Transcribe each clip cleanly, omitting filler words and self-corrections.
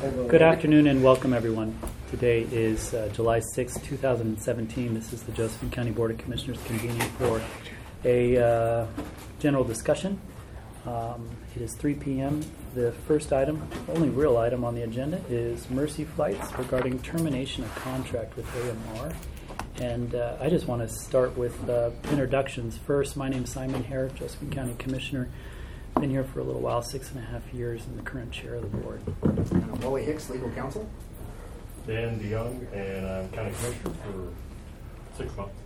Good afternoon and welcome, everyone. Today is July 6, 2017. This is the Josephine County Board of Commissioners convening for a general discussion. It is 3 p.m. The first item, only real item on the agenda, is Mercy Flights regarding termination of contract with AMR. And I just want to start with introductions. First, my name is Simon Hare, Josephine County Commissioner. Been here for a little while, 6.5 years, and the current chair of the board. Wally Hicks, Legal Counsel. Dan DeYoung, and I'm County Commissioner for 6 months.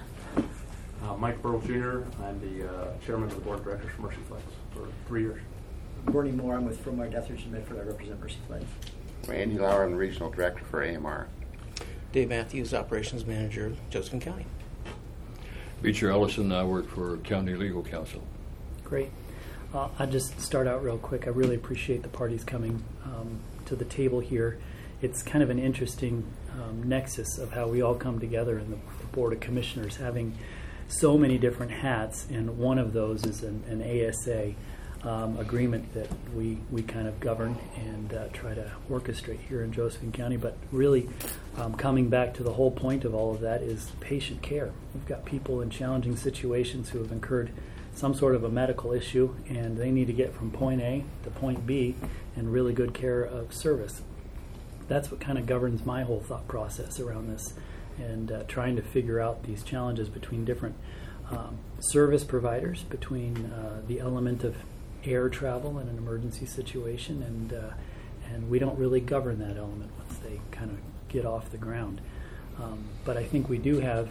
Mike Burrell Jr., I'm the Chairman of the Board of Directors for Mercy Flights for 3 years. Bernie Moore, I'm with Fromar Dethridge and Medford. I represent Mercy Flights. Randy Lauer, I'm the Regional Director for AMR. Dave Matthews, Operations Manager, Josephine County. Beecher Ellison, I work for County Legal Counsel. Great. I'll just start out real quick. I really appreciate the parties coming to the table here. It's kind of an interesting nexus of how we all come together in the Board of Commissioners, having so many different hats, and one of those is an ASA agreement that we kind of govern and try to orchestrate here in Josephine County. But really, coming back to the whole point of all of that is patient care. We've got people in challenging situations who have incurred some sort of a medical issue, and they need to get from point A to point B in really good care of service. That's what kind of governs my whole thought process around this, and trying to figure out these challenges between different service providers, between the element of air travel in an emergency situation, and we don't really govern that element once they kind of get off the ground. But I think we do have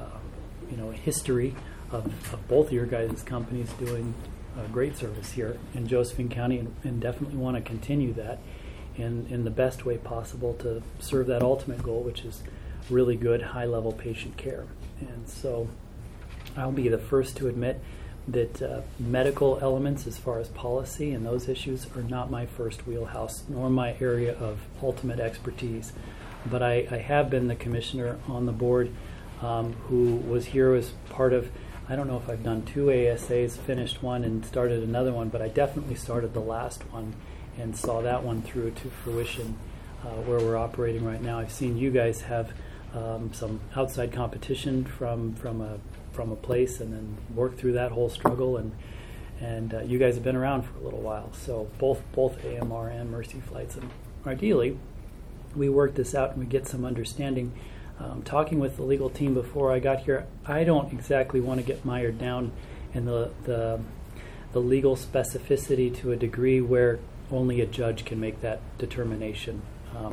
a history of both of your guys' companies doing great service here in Josephine County, and definitely want to continue that in the best way possible to serve that ultimate goal, which is really good, high-level patient care. And so I'll be the first to admit that medical elements as far as policy and those issues are not my first wheelhouse, nor my area of ultimate expertise. But I have been the commissioner on the board who was here as part of, I don't know if I've done 2 ASAs, finished one and started another one, but I definitely started the last one and saw that one through to fruition where we're operating right now. I've seen you guys have some outside competition from a place, and then work through that whole struggle, and you guys have been around for a little while. So both AMR and Mercy Flights, and ideally we work this out and we get some understanding. Talking with the legal team before I got here, I don't exactly want to get mired down in the legal specificity to a degree where only a judge can make that determination.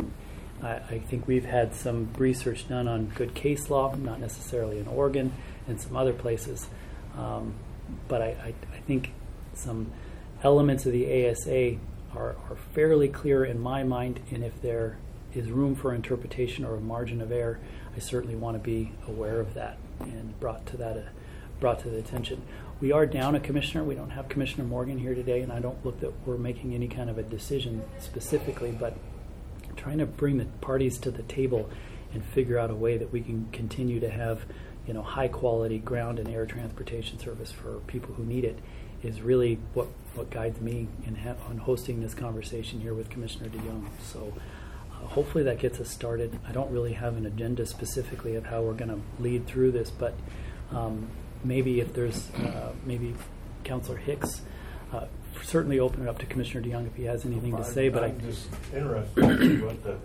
I think we've had some research done on good case law, not necessarily in Oregon and some other places, but I think some elements of the ASA are fairly clear in my mind, and if there is room for interpretation or a margin of error, I certainly want to be aware of that and brought to the attention. We are down a commissioner. We don't have Commissioner Morgan here today, and I don't look that we're making any kind of a decision specifically, but trying to bring the parties to the table and figure out a way that we can continue to have high quality ground and air transportation service for people who need it is really what guides me on hosting this conversation here with Commissioner DeYoung. So hopefully that gets us started. I don't really have an agenda specifically of how we're going to lead through this, but maybe if there's maybe Councilor Hicks, certainly open it up to Commissioner DeYoung if he has anything to say. But I'm just interested with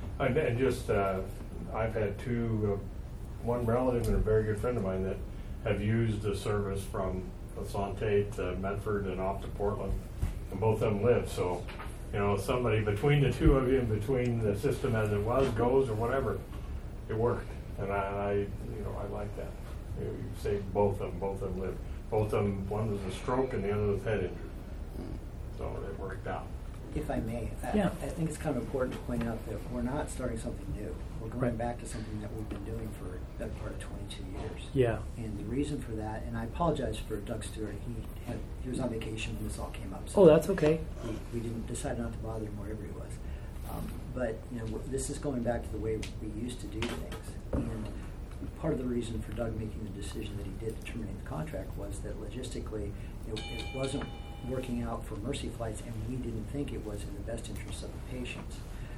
I've had one relative and a very good friend of mine that have used the service from Asante to Medford and off to Portland, and both of them live. So somebody between the two of you, and between the system as it was, goes, or whatever, it worked. And I like that. You say both of them live. Both of them, one was a stroke and the other was head injury. So it worked out. If I may, I think it's kind of important to point out that we're not starting something new. We're going back to something that we've been doing for the better part of 22 years. Yeah. And the reason for that, and I apologize for Doug Stewart, he was on vacation when this all came up. So oh, that's okay. We didn't decide not to bother him wherever he was. But this is going back to the way we used to do things. And part of the reason for Doug making the decision that he did to terminate the contract was that logistically it wasn't working out for Mercy Flights, and we didn't think it was in the best interest of the patients.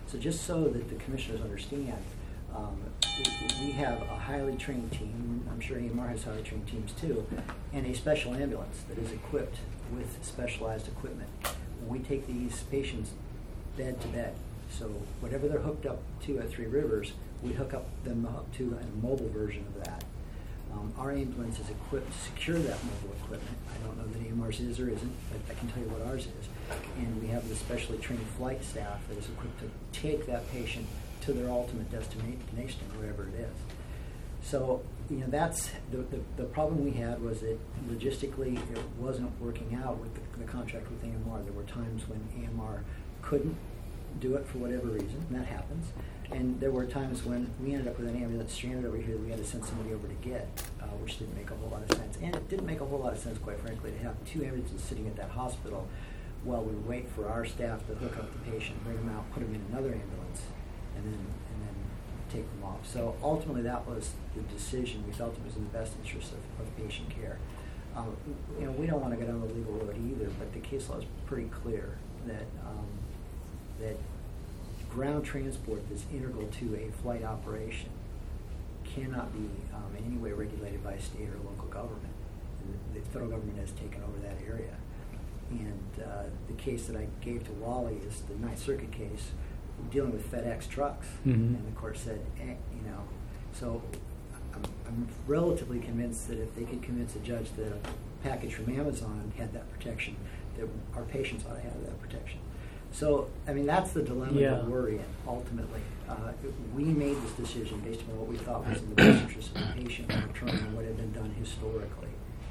So just so that the commissioners understand, we have a highly trained team. I'm sure AMR has highly trained teams too, and a special ambulance that is equipped with specialized equipment. When we take these patients bed to bed, so whatever they're hooked up to at Three Rivers, we hook them up to a mobile version of that. Our ambulance is equipped to secure that mobile equipment. I don't know that AMR's is or isn't, but I can tell you what ours is. And we have the specially trained flight staff that is equipped to take that patient to their ultimate destination, wherever it is. So, that's the problem we had was that logistically it wasn't working out with the contract with AMR. There were times when AMR couldn't do it for whatever reason, and that happens. And there were times when we ended up with an ambulance stranded over here that we had to send somebody over to get, which didn't make a whole lot of sense. And it didn't make a whole lot of sense, quite frankly, to have two ambulances sitting at that hospital while we wait for our staff to hook up the patient, bring them out, put them in another ambulance, and then take them off. So ultimately that was the decision. We felt it was in the best interest of patient care. We don't want to go down the legal road either, but the case law is pretty clear that that ground transport that's integral to a flight operation cannot be in any way regulated by a state or local government. The federal government has taken over that area. And the case that I gave to Wally is the Ninth Circuit case dealing with FedEx trucks. Mm-hmm. And the court said, so I'm relatively convinced that if they could convince a judge that a package from Amazon had that protection, that our patients ought to have that protection. So, that's the dilemma that we're in, ultimately. We made this decision based on what we thought was in the best interest of the patient and determining what had been done historically.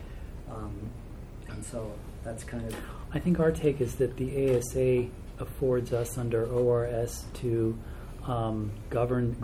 And so that's kind of... I think our take is that the ASA affords us under ORS to govern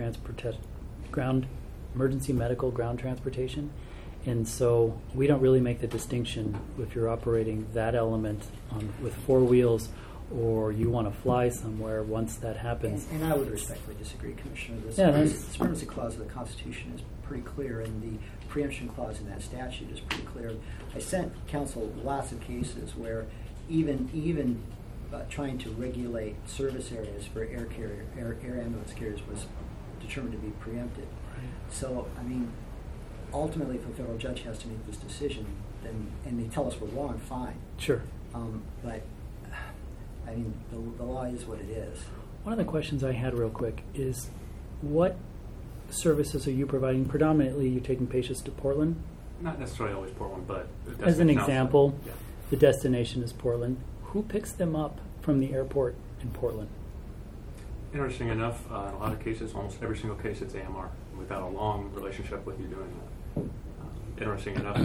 emergency medical ground transportation. And so we don't really make the distinction if you're operating that element with four wheels or you want to fly somewhere once that happens. And I would respectfully disagree, Commissioner. The supremacy clause of the Constitution is pretty clear, and the preemption clause in that statute is pretty clear. I sent counsel lots of cases where even trying to regulate service areas for air ambulance carriers was determined to be preempted. Right. So, ultimately, if a federal judge has to make this decision, and they tell us we're wrong, fine. Sure. But the law is what it is. One of the questions I had real quick is, what services are you providing? Predominantly, you're taking patients to Portland? Not necessarily always Portland, but... As an example, yeah. The destination is Portland. Who picks them up from the airport in Portland? Interesting enough, in a lot of cases, almost every single case, it's AMR. We've had a long relationship with you doing that. Interesting enough,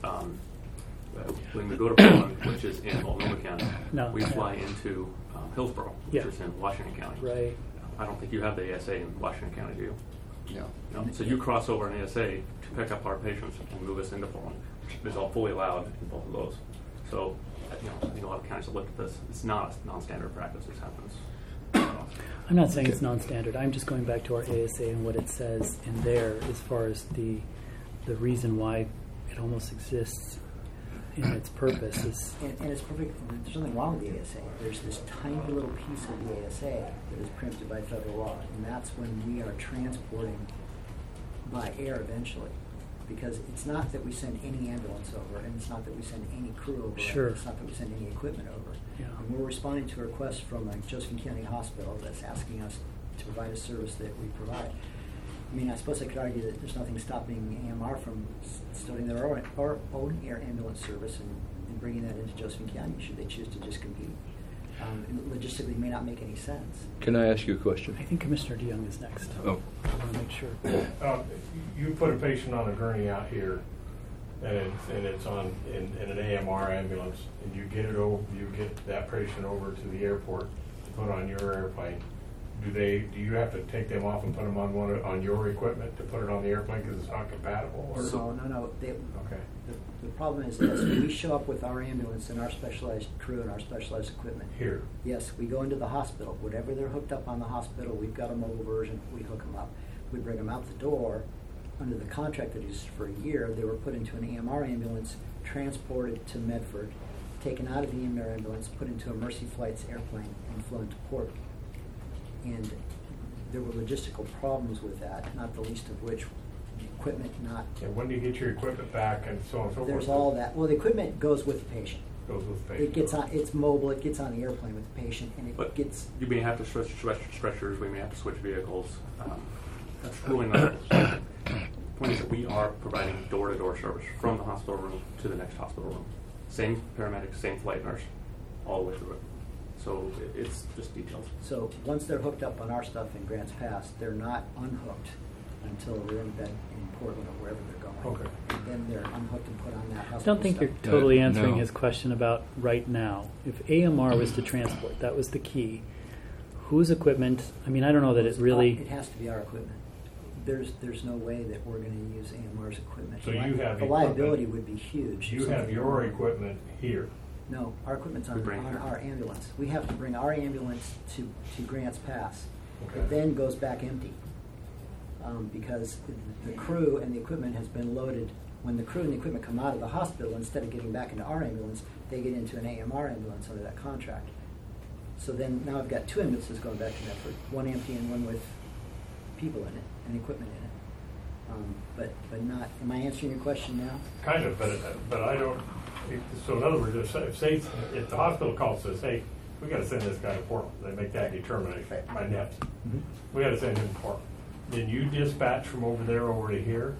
when we go to Portland, which is in Multnomah County, we fly into Hillsborough, which is in Washington County. Right. I don't think you have the ASA in Washington County, do you? No. So you cross over an ASA to pick up our patients and move us into Portland, which is all fully allowed in both of those. So, I think a lot of counties have looked at this. It's not a non-standard practice. This happens. I'm not saying it's non-standard. I'm just going back to our ASA and what it says in there as far as the reason why it almost exists in its purpose. And it's perfect. There's nothing wrong with the ASA. There's this tiny little piece of the ASA that is preempted by federal law, and that's when we are transporting by air eventually. Because it's not that we send any ambulance over, and it's not that we send any crew over, sure. And it's not that we send any equipment over. Yeah. And we're responding to a request from Josephine County Hospital that's asking us to provide a service that we provide. I suppose I could argue that there's nothing stopping AMR from starting their own air ambulance service and bringing that into Josephine County, should they choose to just compete. Logistically, it may not make any sense. Can I ask you a question? I think Commissioner DeYoung is next. Oh. I want to make sure. You put a patient on a gurney out here, and it's on in an AMR ambulance, and you get that patient over to the airport to put on your airplane. Do you have to take them off and put them on your equipment to put it on the airplane because it's not compatible? Or? No. Okay. The problem is this: we show up with our ambulance and our specialized crew and our specialized equipment. Here. Yes, we go into the hospital. Whatever they're hooked up on the hospital, we've got a mobile version. We hook them up. We bring them out the door. Under the contract that is for a year, they were put into an AMR ambulance, transported to Medford, taken out of the AMR ambulance, put into a Mercy Flights airplane, and flown to Portland. And there were logistical problems with that, not the least of which the equipment not. And when do you get your equipment back and so on and so forth? There's all that. Well, the equipment goes with the patient. Goes with the patient. It gets on. It's mobile. It gets on the airplane with the patient, and it But gets. you may have to switch stretchers. We may have to switch vehicles. That's really not. The point is that we are providing door-to-door service from the hospital room to the next hospital room. Same paramedic, same flight nurse, all the way through it. So it's just details. So once they're hooked up on our stuff in Grants Pass, they're not unhooked until they're in bed in Portland or wherever they're going. Okay. And then they're unhooked and put on that I hospital don't think stuff. you're totally No. answering his question about right now. If AMR was to transport, that was the key. Whose equipment? I mean, I don't know that it really. It has to be our equipment. There's no way that we're going to use AMR's equipment. So you have the equipment. liability would be huge. You have your equipment here. No, our equipment's We on bring it. our ambulance. We have to bring our ambulance to Grants Pass. Okay. It then goes back empty because the crew and the equipment has been loaded. When the crew and the equipment come out of the hospital, instead of getting back into our ambulance, they get into an AMR ambulance under that contract. So then now I've got two ambulances going back to Medford, one empty and one with people in it and equipment in it. But not. Am I answering your question now? Kind of, but I don't. So in other words, if the hospital calls and says, hey, we got to send this guy to Portland, they make that determination by NEPS. Mm-hmm. We got to send him to Portland. Then you dispatch from over there over to here,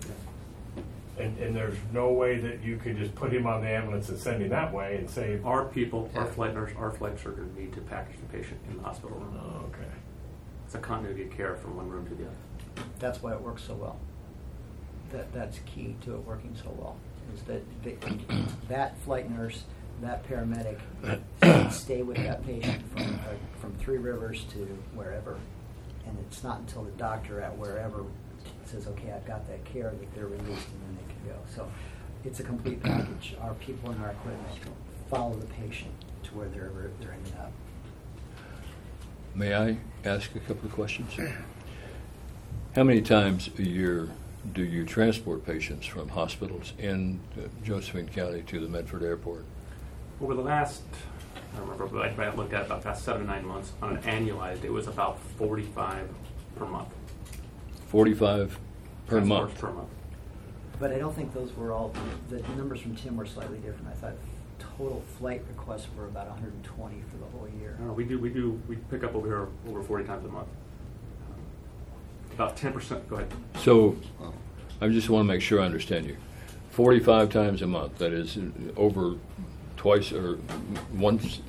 and there's no way that you could just put him on the ambulance and send him that way and say, Our people, our flight nurse, our flight surgeon need to package the patient in the hospital room. oh, okay. It's a continuity of care from one room to the other. That's why it works so well. That's key to it working so well. Is that that flight nurse, that paramedic, stay with that patient from Three Rivers to wherever, and it's not until the doctor at wherever says, "Okay, I've got that care," that they're released and then they can go. So it's a complete package. Our people and our equipment follow the patient to where they're ending up. May I ask a couple of questions? How many times a year do you transport patients from hospitals in Josephine County to the Medford Airport? Over the last, I don't remember, but I looked at about the past 7 to 9 months, on an annualized, it was about 45 per month. 45 per Transports month? Per month. But I don't think those were all. The numbers from Tim were slightly different. I thought total flight requests were about 120 for the whole year. No, we pick up over here over 40 times a month. About 10%, go ahead. So I just want to make sure I understand you. 45 times a month, that is over twice or once,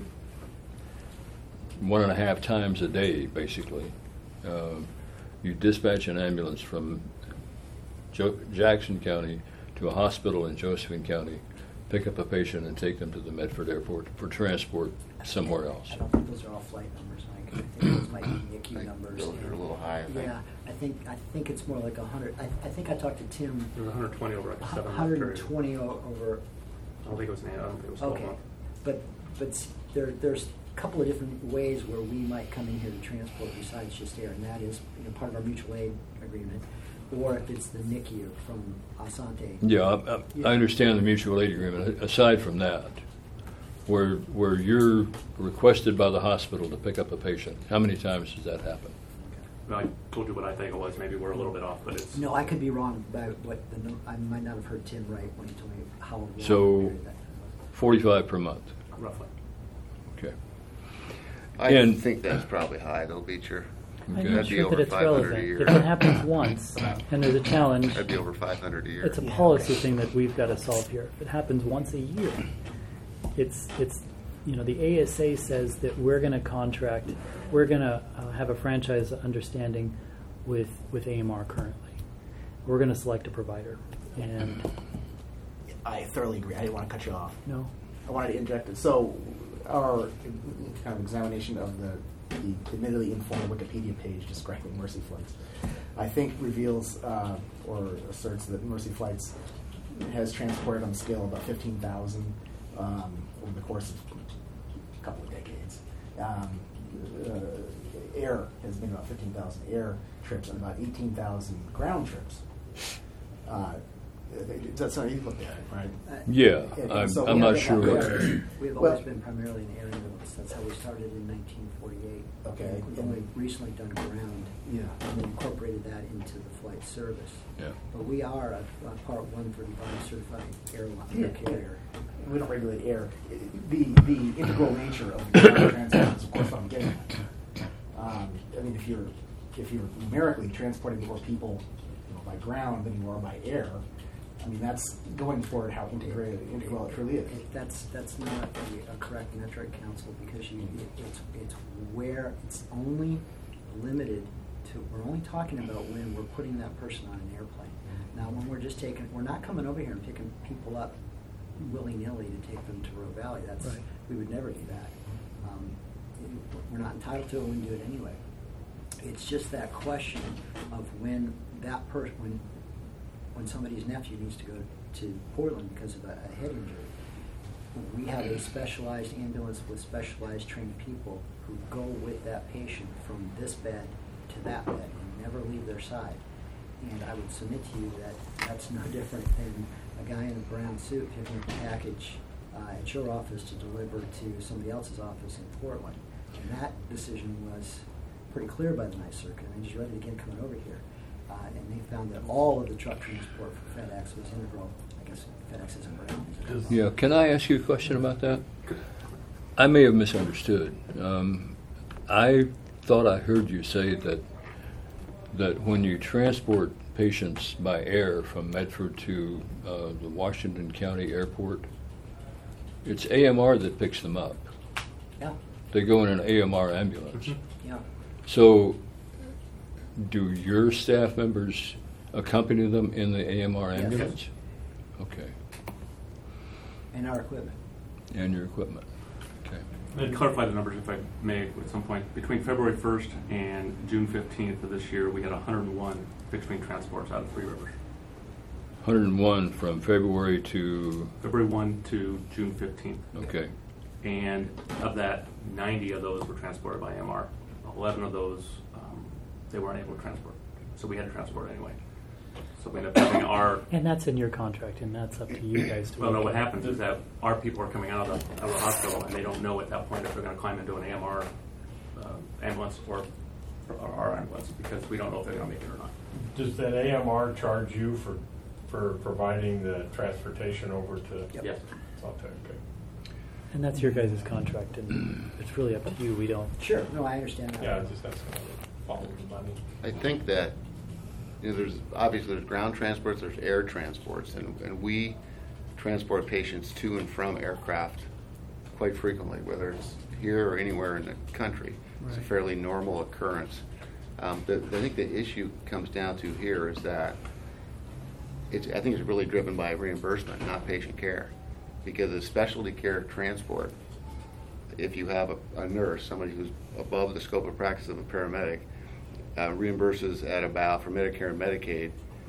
1.5 times a day, basically. You dispatch an ambulance from Jackson County to a hospital in Josephine County, pick up a patient and take them to the Medford Airport for transport somewhere else. I don't think those are all flight numbers, Mike. I think those might be NICU numbers. Those are a little high, I think. Yeah, I think it's more like 100. I think I talked to Tim. There was 120 over like a 7 month period. 120 over. I don't think it was 8, I don't think it was 12 Okay, months. but there's a couple of different ways where we might come in here to transport besides just air, and that is part of our mutual aid agreement, or if it's the NICU from Asante. Yeah, I understand the mutual aid agreement. Aside from that, where you're requested by the hospital to pick up a patient, how many times does that happen? Well, I told you what I think it was. Maybe we're a little bit off, but it's... No, I could be wrong about what I might not have heard Tim right when he told me how long So, period that was. 45 per month. Roughly. Okay. I And- think that's probably high, though, Beecher. I'm Okay. not That'd be sure over that it's 500 a relevant. year. If it happens once and there's a challenge, That'd be over 500 a year. it's a policy thing that we've got to solve here. If it happens once a year, it's the ASA says that we're going to contract, we're going to have a franchise understanding with AMR currently. We're going to select a provider, and I thoroughly agree. I didn't want to cut you off. no, I wanted to interject it. So, our kind of examination of the admittedly informal Wikipedia page describing Mercy Flights, I think reveals or asserts that Mercy Flights has transported on a scale of about 15,000 over the course of a couple of decades. Air has been about 15,000 air trips and about 18,000 ground trips. That's not you looked at it, right? Yeah, And so I'm we not have sure. that- We've Well- always been primarily an air ambulance. That's how we started in 1948. Okay. We've only recently done ground Yeah. and then incorporated that into the flight service. Yeah. But we are a Part 135 certified airline Yeah. carrier. We don't regulate air. The integral nature of the ground transport is, of course, what I'm getting at. I mean, if you're numerically transporting more people, by ground than you are by air, I mean, that's going toward how integral it truly is. That's not a correct metric, Council, because it's where it's only limited to. We're only talking about when we're putting that person on an airplane. Now, when we're not coming over here and picking people up willy-nilly to take them to Roe Valley. Right. We would never do that. We're not entitled to it. We wouldn't do it anyway. It's just that question of when that person, when somebody's nephew needs to go to Portland because of a head injury. We have a specialized ambulance with specialized trained people who go with that patient from this bed to that bed and never leave their side. And I would submit to you that that's no different than a guy in a brown suit picking up a package at your office to deliver to somebody else's office in Portland. And that decision was pretty clear by the Ninth Circuit. I just read it again coming over here. And they found that all of the truck transport for FedEx was integral. I guess FedEx isn't brown. Yeah, can I ask you a question about that? I may have misunderstood. I thought I heard you say that when you transport patients by air from Medford to the Washington County Airport, it's AMR that picks them up. Yeah. They go in an AMR ambulance. Yeah. So do your staff members accompany them in the AMR Yes. ambulance? Okay. And our equipment. And your equipment. Okay. And clarify the numbers if I may at some point. Between February 1st and June 15th of this year, we had 101 fixed-wing transports out of Three Rivers. 101 from February to... February 1 to June 15th. Okay. And of that, 90 of those were transported by MR. 11 of those, they weren't able to transport. So we had to transport anyway. So we ended up having our... And that's in your contract, and that's up to you guys to... Well, no, what happens is that our people are coming out of the hospital, and they don't know at that point if they're going to climb into an AMR ambulance or our ambulance, because we don't know if they're going to make it or not. Does that AMR charge you for providing the transportation over to? Yes. Okay. And that's your guys' contract, and it's really up to you. We don't... Sure. No, I understand that. Yeah, just that's kind of follow the money. I think that there's ground transports, there's air transports, and we transport patients to and from aircraft quite frequently, whether it's here or anywhere in the country. It's a Right. fairly normal occurrence. I think the issue comes down to here is that I think it's really driven by reimbursement, not patient care, because a specialty care transport, if you have a nurse, somebody who's above the scope of practice of a paramedic, reimburses at about, for Medicare and Medicaid,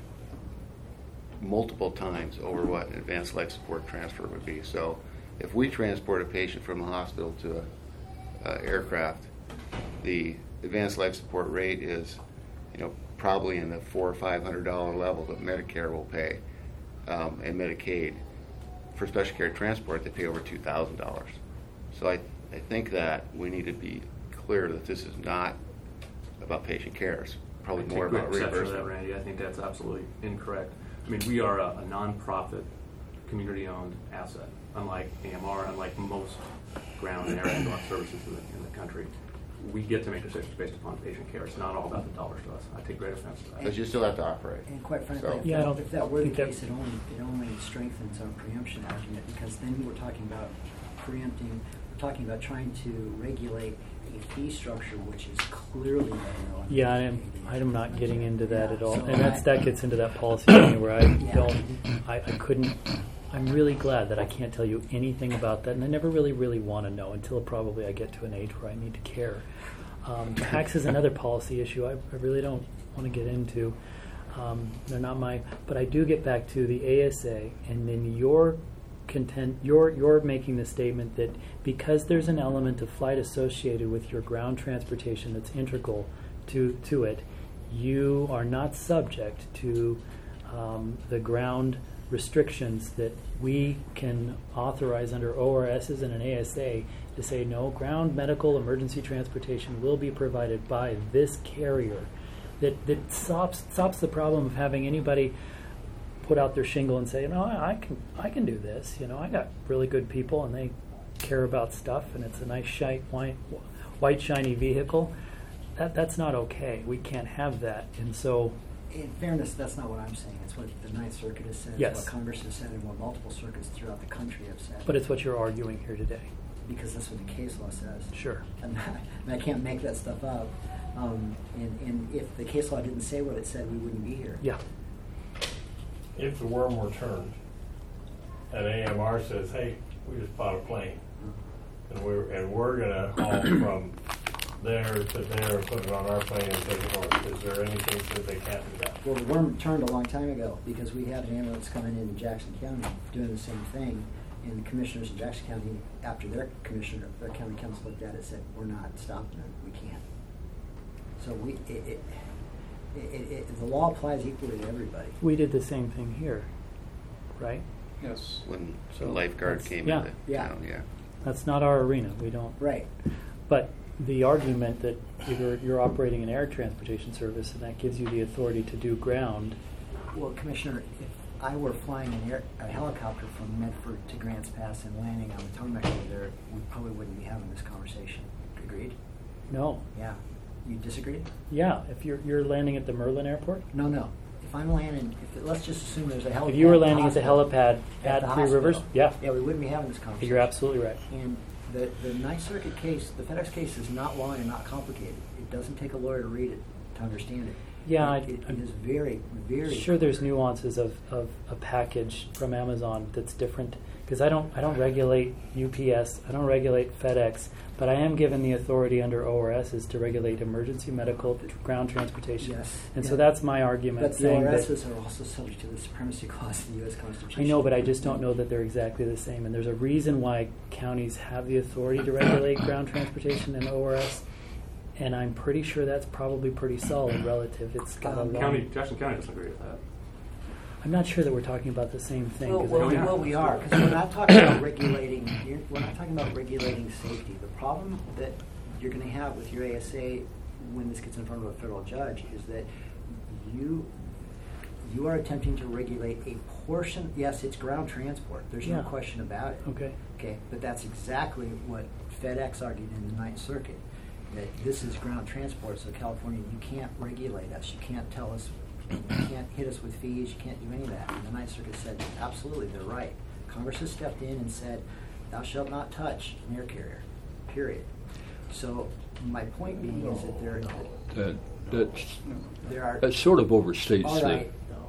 multiple times over what an advanced life support transfer would be. So if we transport a patient from a hospital to an aircraft, the advanced life support rate is, probably in the $400 or $500 level that Medicare will pay, and Medicaid. For special care transport, they pay over $2,000. So I think that we need to be clear that this is not about patient care. It's probably more about exception to that, reimbursement. Randy. I think that's absolutely incorrect. I mean, we are a nonprofit, community-owned asset, unlike AMR, unlike most ground and air ambulance services in the country. We get to make decisions based upon patient care. It's not all about the dollars to us. I take great offense to that. But you still have to operate. And quite frankly, So- Yeah, I don't if that were the think that- case, it only strengthens our preemption argument, because then we're talking about preempting, we're talking about trying to regulate a fee structure which is clearly no. Yeah, I'm not getting into that at all. So And that gets into that policy thing where I Yeah. couldn't, I'm really glad that I can't tell you anything about that, and I never really want to know until probably I get to an age where I need to care. Tax is another policy issue I really don't want to get into. They're not but I do get back to the ASA, and then you're making the statement that because there's an element of flight associated with your ground transportation that's integral to it, you are not subject to the ground restrictions that we can authorize under ORSs and an ASA to say no, ground medical emergency transportation will be provided by this carrier. That stops the problem of having anybody put out their shingle and say, I can do this. I got really good people and they care about stuff and it's a nice white shiny vehicle. That's not okay. We can't have that. And so, in fairness, that's not what I'm saying. It's what the Ninth Circuit has said, yes. It's what Congress has said, and what multiple circuits throughout the country have said. But it's what you're arguing here today. Because that's what the case law says. Sure. And I can't make that stuff up. And if the case law didn't say what it said, we wouldn't be here. Yeah. If the worm were turned, and AMR says, "Hey, we just bought a plane, and we're going to haul from there to there, and put it on our plane and take it north," is there anything that they can't do that? Well, the worm turned a long time ago because we had an ambulance coming into Jackson County doing the same thing, and the commissioners in Jackson County, after their county council looked at it, said, "We're not stopping it. We can't." So the law applies equally to everybody. We did the same thing here, right? Yes. When So the lifeguard that's- came yeah. into Yeah. town, yeah. That's not our arena. We don't. Right. But the argument that you're operating an air transportation service and that gives you the authority to do ground. Well, Commissioner, if I were flying a helicopter from Medford to Grants Pass and landing on the tarmac over there, we probably wouldn't be having this conversation. Agreed? No. Yeah. You disagree? Yeah. If you're landing at the Merlin Airport. No. If I'm landing, let's just assume there's a helipad. If you were landing at the hospital, helipad the at Three hospital, Rivers, yeah, we wouldn't be having this conversation. you're absolutely right. And the Ninth Circuit case, the FedEx case, is not long and not complicated. It doesn't take a lawyer to read it to understand it. Yeah, it is very, very. Sure, there's nuances of a package from Amazon that's different because I don't regulate UPS, I don't regulate FedEx, but I am given the authority under ORSs to regulate emergency medical ground transportation. Yes. And yeah. so that's my argument. But the saying that ORSs are also subject to the supremacy clause of the U.S. Constitution. I know, but I just don't know that they're exactly the same. And there's a reason why counties have the authority to regulate ground transportation and ORS. And I'm pretty sure that's probably pretty solid relative. It's got a long. Jackson County doesn't agree with that. I'm not sure that we're talking about the same thing. 'cause Well, we are, because we're not talking about regulating. We're not talking about regulating safety. The problem that you're going to have with your ASA when this gets in front of a federal judge is that you are attempting to regulate a portion. Yes, it's ground transport. There's no question about it. Okay, but that's exactly what FedEx argued in the Ninth Circuit. That this is ground transport, so California, you can't regulate us. You can't tell us, you can't hit us with fees, you can't do any of that. And the Ninth Circuit said, absolutely, they're right. Congress has stepped in and said, thou shalt not touch an air carrier, period. So my point being is that that sort of overstates all right,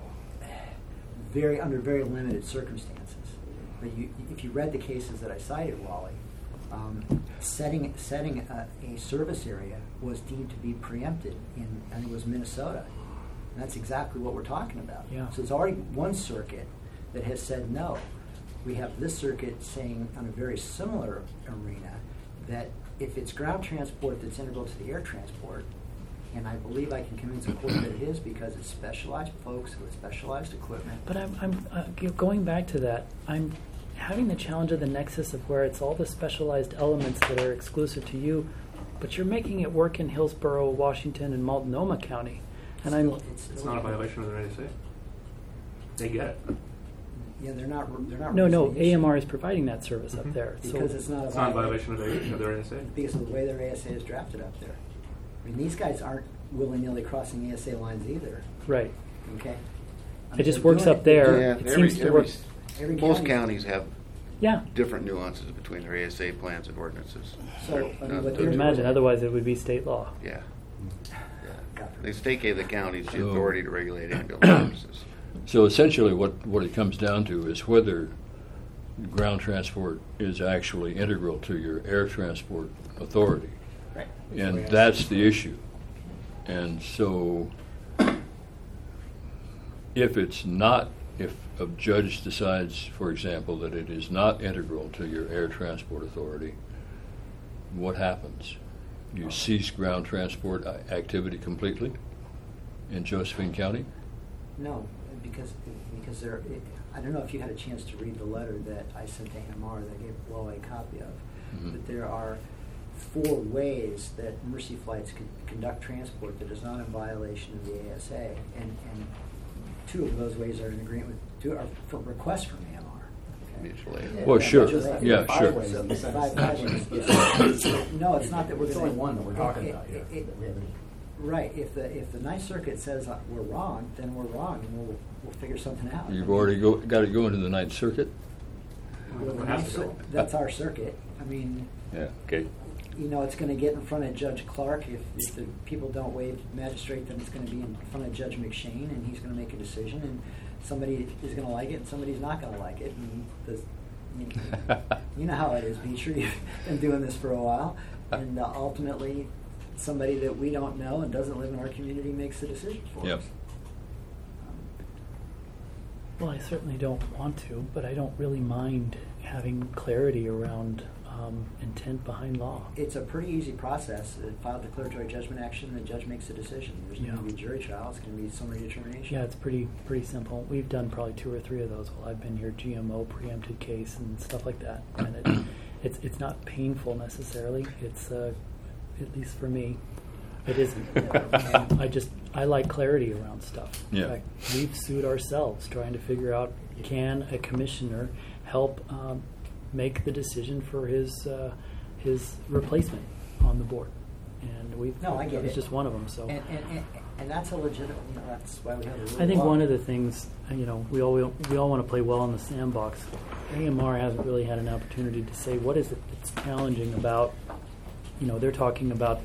the. under very limited circumstances. But if you read the cases that I cited, Wally, setting a service area was deemed to be preempted and it was Minnesota. And that's exactly what we're talking about. Yeah. So there's already one circuit that has said no. We have this circuit saying on a very similar arena that if it's ground transport that's integral to the air transport, and I believe I can convince the court that it is because it's specialized folks with specialized equipment. But I'm going back to that. I'm having the challenge of the nexus of where it's all the specialized elements that are exclusive to you, but you're making it work in Hillsborough, Washington, and Multnomah County. And It's not a violation of the ASA. They get it. Yeah, they're not. No. raising the issue. AMR is providing that service up there. Because it's not It's not a violation of their ASA. Because of the way their ASA is drafted up there. I mean, these guys aren't willy-nilly crossing ASA lines either. Right. Okay. It just works up there. Yeah, It seems to work. Most counties have Yeah. different nuances between their ASA plans and ordinances. So, I mean, what You they're imagine, doing- otherwise it would be state law. Yeah. God The forbid. state gave the counties the So- authority to regulate ambulance services. So essentially, what it comes down to is whether ground transport is actually integral to your air transport authority, Right. and that's the issue. And so, if it's not, if a judge decides, for example, that it is not integral to your air transport authority, what happens? You cease ground transport activity completely in Josephine County? No, because there, I don't know if you had a chance to read the letter that I sent to AMR that I gave Lo a copy of, but there are 4 ways that Mercy Flights can conduct transport that is not in violation of the ASA, and 2 of those ways are in agreement with 2 are for requests from AMR. Mutual aid. Well, sure. Yeah, Yeah, sure. ways. So, 5 ways. No, it's not that we're It's going only one that we're talking about here. it- that we haven't- Right. If the Ninth Circuit says we're wrong, then we're wrong, and we'll figure something out. You've already got it going to the Ninth Circuit? Well, It has to go. that's our circuit. I mean, Yeah, okay. it's going to get in front of Judge Clark. If the people don't waive magistrate, then it's going to be in front of Judge McShane, and he's going to make a decision. And somebody is going to like it, and somebody's not going to like it. And you know how it is, Beecher. You've been doing this for a while, and ultimately, somebody that we don't know and doesn't live in our community makes the decision for Yep. us. Well, I certainly don't want to, but I don't really mind having clarity around intent behind law. It's a pretty easy process. File declaratory judgment action, the judge makes a decision. There's not going to be a jury trial. It's going to be summary determination. Yeah, it's pretty simple. We've done probably 2 or 3 of those while I've been here. GMO preempted case and stuff like that. And it's not painful necessarily. It's at least for me, it isn't. I like clarity around stuff. Yeah. In fact, we've sued ourselves trying to figure out, can a commissioner help make the decision for his replacement on the board? And I get it was it. just one of them. So. And that's a legitimate. That's why we have a rule. I think of law. one of the things, we all want to play well in the sandbox. AMR hasn't really had an opportunity to say what is it that's challenging about. They're talking about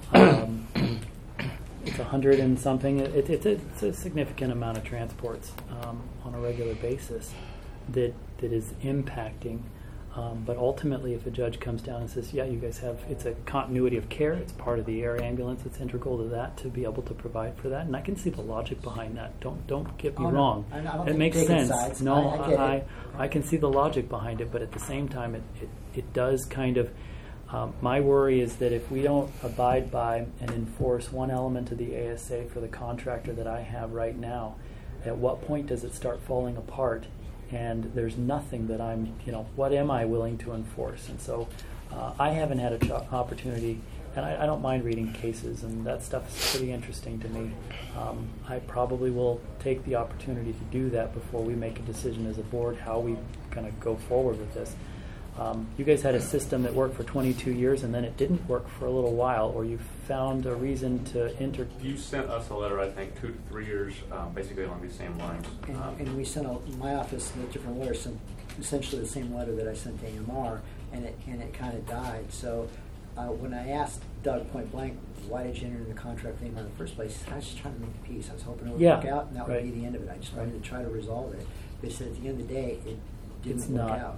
it's 100 and something. It's a significant amount of transports on a regular basis that is impacting. But ultimately, if a judge comes down and says, "Yeah, you guys have," it's a continuity of care. It's part of the air ambulance. It's integral to that to be able to provide for that. And I can see the logic behind that. Don't get me wrong. I don't it think makes taking sense. sides. No, I get it. I can see the logic behind it. But at the same time, it does kind of. My worry is that if we don't abide by and enforce one element of the ASA for the contractor that I have right now, at what point does it start falling apart? And there's nothing that what am I willing to enforce? And so I haven't had an opportunity, and I don't mind reading cases, and that stuff is pretty interesting to me. I probably will take the opportunity to do that before we make a decision as a board how we going to go forward with this. You guys had a system that worked for 22 years, and then it didn't work for a little while, or you found a reason to You sent us a letter, I think, 2 to 3 years, basically along these same lines. And we sent my office a different letter, sent essentially the same letter that I sent to AMR, and it kind of died. So when I asked Doug point blank, why did you enter into the contract with AMR in the first place? I was just trying to make peace. I was hoping it would work out, and that would be the end of it. I just wanted to try to resolve it. They said at the end of the day, it didn't work out.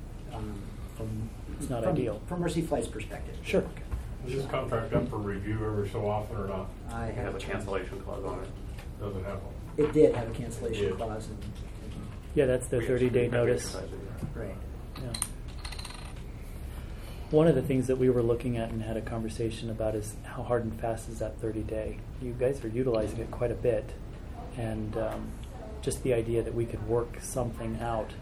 It's not ideal. From Mercy Flight's perspective. Sure. Is this contract up for review every so often or not? I We have a cancellation clause on it. Doesn't have one. It did have a cancellation It did. clause. Yeah, that's the We 30-day have to notice. exercise it. Right. Yeah. One of the things that we were looking at and had a conversation about is how hard and fast is that 30-day. You guys are utilizing it quite a bit, and just the idea that we could work something out.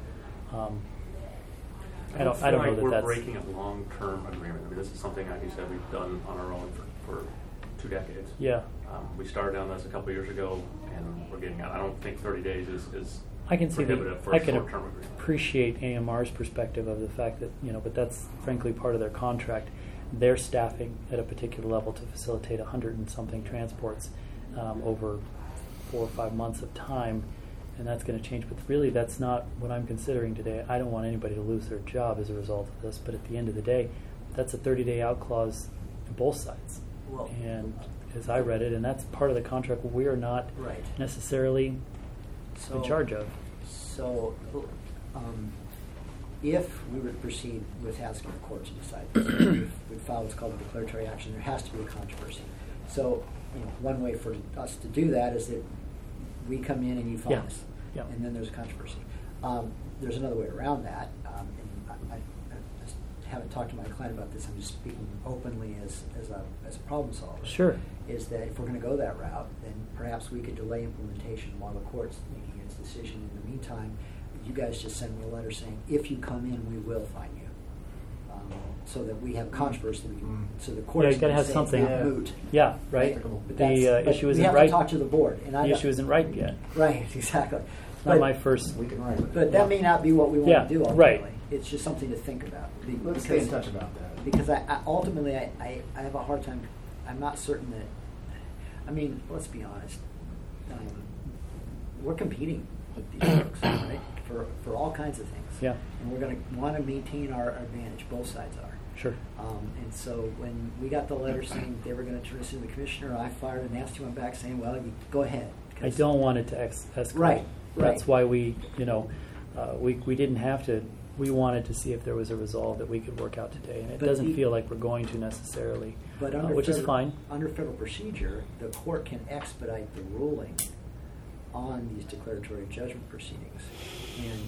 I don't feel know like that we're that's breaking a long-term agreement. I mean, this is something, like you said, we've done on our own for 2 decades. Yeah. We started down this a couple years ago, and we're getting out. I don't think 30 days is I can see prohibitive for I a can short-term agreement. appreciate AMR's perspective of the fact that but that's frankly part of their contract. They're staffing at a particular level to facilitate 100 and something transports over 4 or 5 months of time, and that's going to change. But really, that's not what I'm considering today. I don't want anybody to lose their job as a result of this. But at the end of the day, that's a 30-day out clause on both sides. Well, and as I read it, and that's part of the contract we are not Right. necessarily in charge of. So, if we would proceed with asking the court to decide, we'd file what's called a declaratory action. There has to be a controversy. So, one way for us to do that is that we come in and you file us, Yeah. and then there's a controversy. There's another way around that. And I haven't talked to my client about this. I'm just speaking openly as a problem solver. Sure. Is that if we're going to go that route, then perhaps we could delay implementation while the court's making its decision. In the meantime, you guys just send me a letter saying, if you come in, we will fine you. So that we have controversy, that we can, so the court Yeah, is you gotta have say something. it's not moot. Yeah, right. But The but issue we isn't have right. to talk to the board. And The issue isn't ripe yet. Right, exactly. It's not my first. We can write it. But that may not be what we want Yeah, to do ultimately. right. It's just something to think about. Let's stay in touch about that. Because I ultimately, I have a hard time, I'm not certain that, I mean, let's be honest. We're competing with these folks, right? For all kinds of things. Yeah. And we're going to want to maintain our advantage. Both sides are. Sure. And so when we got the letter saying they were going to turn us in the commissioner, I fired a nasty one back saying, well, you go ahead. I don't want it to escalate. Right. That's why we, we didn't have to. We wanted to see if there was a resolve that we could work out today, and it But doesn't feel like we're going to necessarily, But under which is federal- fine. Under federal procedure, the court can expedite the ruling on these declaratory judgment proceedings, and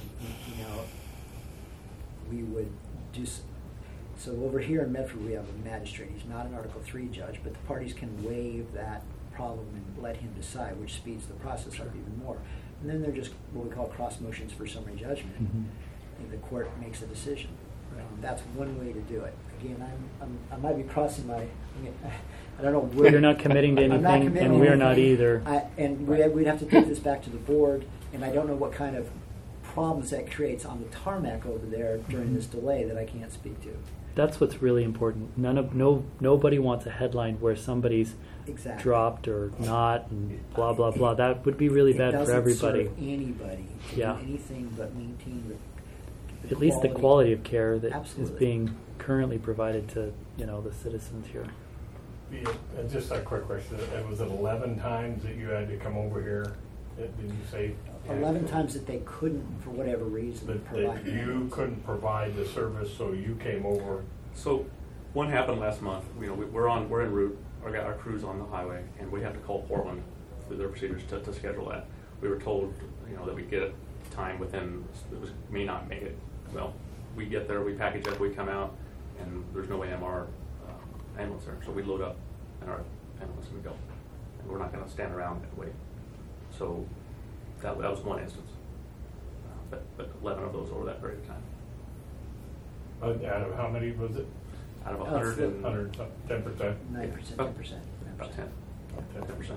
we would do. So over here in Medford, we have a magistrate. He's not an Article III judge, but the parties can waive that problem and let him decide, which speeds the process up even more. And then they're just what we call cross motions for summary judgment, and the court makes a decision. That's one way to do it. Again, I might be crossing my. I don't know. You're not committing to I'm not anything, committing and to we're not anything. either. And we'd have to take this back to the board, and I don't know what kind of problems that creates on the tarmac over there during this delay that I can't speak to. That's what's really important. Nobody wants a headline where somebody's Exactly. dropped or not, and blah blah blah. That would be really bad for everybody. It doesn't serve anybody to Yeah. do anything but maintain the At least the quality of care that is Absolutely. being currently provided to the citizens here. And just a quick question, and was it 11 times that you had to come over here? Did you say? 11 times that they couldn't, for whatever reason, That provide. you couldn't provide the service, so you came over. So, one happened last month. We're en route. Got our crews on the highway, and we have to call Portland through their procedures to schedule that. We were told, that we get a time within. May not make it. Well, we get there, we package up, we come out, and there's no AMR ambulance there. So we load up in our ambulance and we go. And we're not going to stand around and wait. So that was one instance. But 11 of those over that period of time. Out of how many was it? Out of Oh, 100 and 10%? 9%, 10%. about 10. 10%.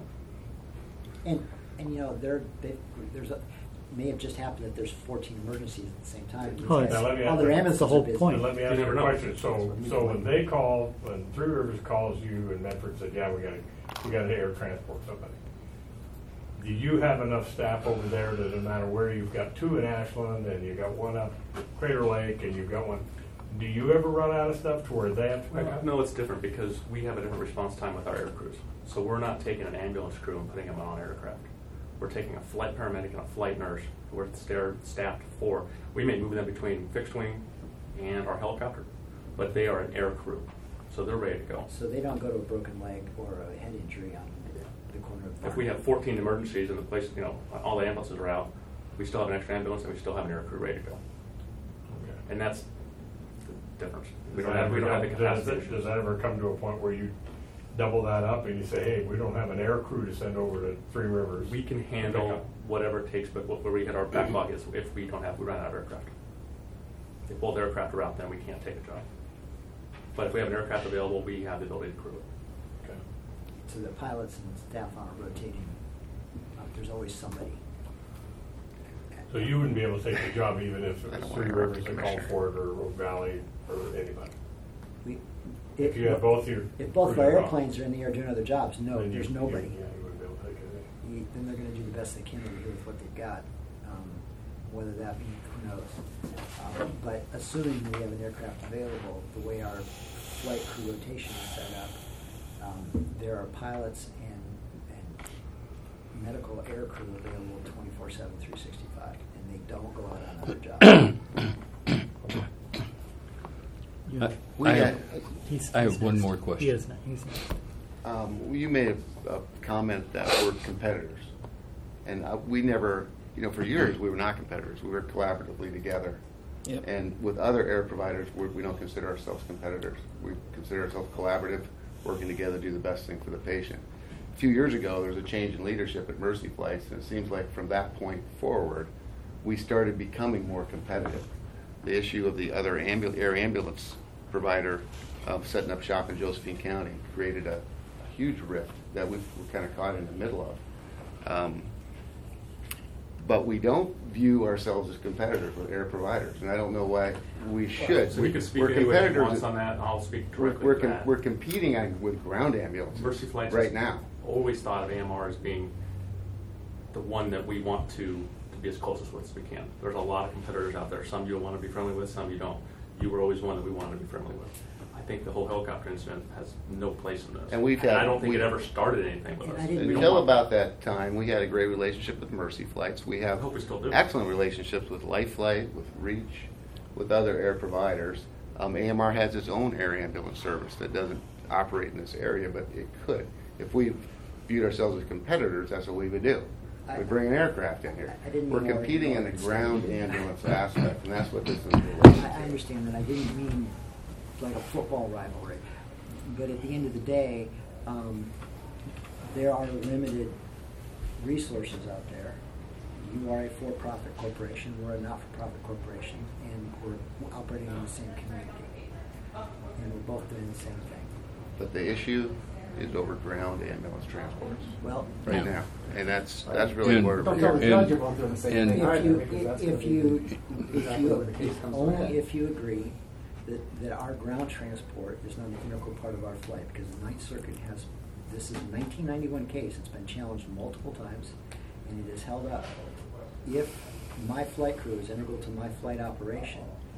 And there's may have just happened that there's 14 emergencies at the same time. Oh, Because now let me all ask their you- ambulances That's the whole are busy. point. Let me You ask you never a know. question. So when they call, when Three Rivers calls you and Medford said, yeah, we got to air transport somebody. Do you have enough staff over there that no matter where you've got two in Ashland and you've got one up Crater Lake and you've got one, do you ever run out of stuff to where they have to pick up? No, it's different because we have a different response time with our air crews. So we're not taking an ambulance crew and putting them on aircraft. We're taking a flight paramedic and a flight nurse who are staffed for. We may move them between fixed wing and our helicopter, but they are an air crew, so they're ready to go. So they don't go to a broken leg or a head injury on the corner of the If we have 14 emergencies and the place, all the ambulances are out, we still have an extra ambulance and we still have an air crew ready to go. Okay. And that's the difference. We Does don't have the does capacity. that ever come to a point where you double that up and you say, hey, we don't have an air crew to send over to Three Rivers? We can handle whatever it takes, but where we hit our backlog is if we run out of aircraft. If both aircraft are out, then we can't take a job. But if we have an aircraft available, we have the ability to crew it. Okay. So the pilots and staff aren't rotating. There's always somebody. So you wouldn't be able to take the job even if it was Three Rivers that called for it, or Rogue Valley, or anybody? If you have both your... If both of our crews airplanes are in the air doing other jobs, no, then there's you- nobody. Yeah, you wouldn't be able to take it. Then they're going to do the best they can over here with what they've got. Whether that be, who knows. But assuming we have an aircraft available, the way our flight crew rotation is set up, there are pilots and medical air crew available 24/7, 365, and they don't go out on other jobs. I have one more question. He is not. He's not. You made a comment that we're competitors, and we never, for years we were not competitors. We worked collaboratively together Yep. And with other air providers, we don't consider ourselves competitors. We consider ourselves collaborative, working together to do the best thing for the patient. A few years ago, there was a change in leadership at Mercy Flights, and it seems like from that point forward, we started becoming more competitive. The issue of the other air ambulance provider setting up shop in Josephine County created a huge rift that we're kind of caught in the middle of. But we don't view ourselves as competitors with air providers, and I don't know why we should. So we can speak We're any way competitors. he wants on that. I'll speak directly to that. We're competing with ground ambulances Mercy Flights right has now. always thought of AMR as being the one that we want to be as closest with as we can. There's a lot of competitors out there. Some you'll want to be friendly with, some you don't. You were always one that we wanted to be friendly with. I think the whole helicopter incident has no place in this. And we've I had- don't think we- it ever started anything with And us. I didn't We don't Until want- about that time, we had a great relationship with Mercy Flights. We have I hope we still do. excellent relationships with Life Flight, with Reach, with other air providers. AMR has its own air ambulance service that doesn't operate in this area, but it could. If we viewed ourselves as competitors, that's what we would do. We bring an aircraft in here. I didn't We're mean more competing in the ambulance. ground ambulance aspect, and that's what this is related to. I understand that. I didn't mean like a football rivalry. But at the end of the day, there are limited resources out there. You are a for-profit corporation, we're a not-for-profit corporation, and we're operating in the same community. And we're both doing the same thing. But the issue is over ground ambulance transports Well, right now, and that's really And- where Don't tell the And- judge you're both doing the same and- thing if either, you, because that's if gonna you, be if exactly you, where the case comes to a only head. if you agree that our ground transport is not an integral part of our flight, because the Ninth Circuit has, this is a 1991 case, it's been challenged multiple times, and it is held up. If my flight crew is integral to my flight operation,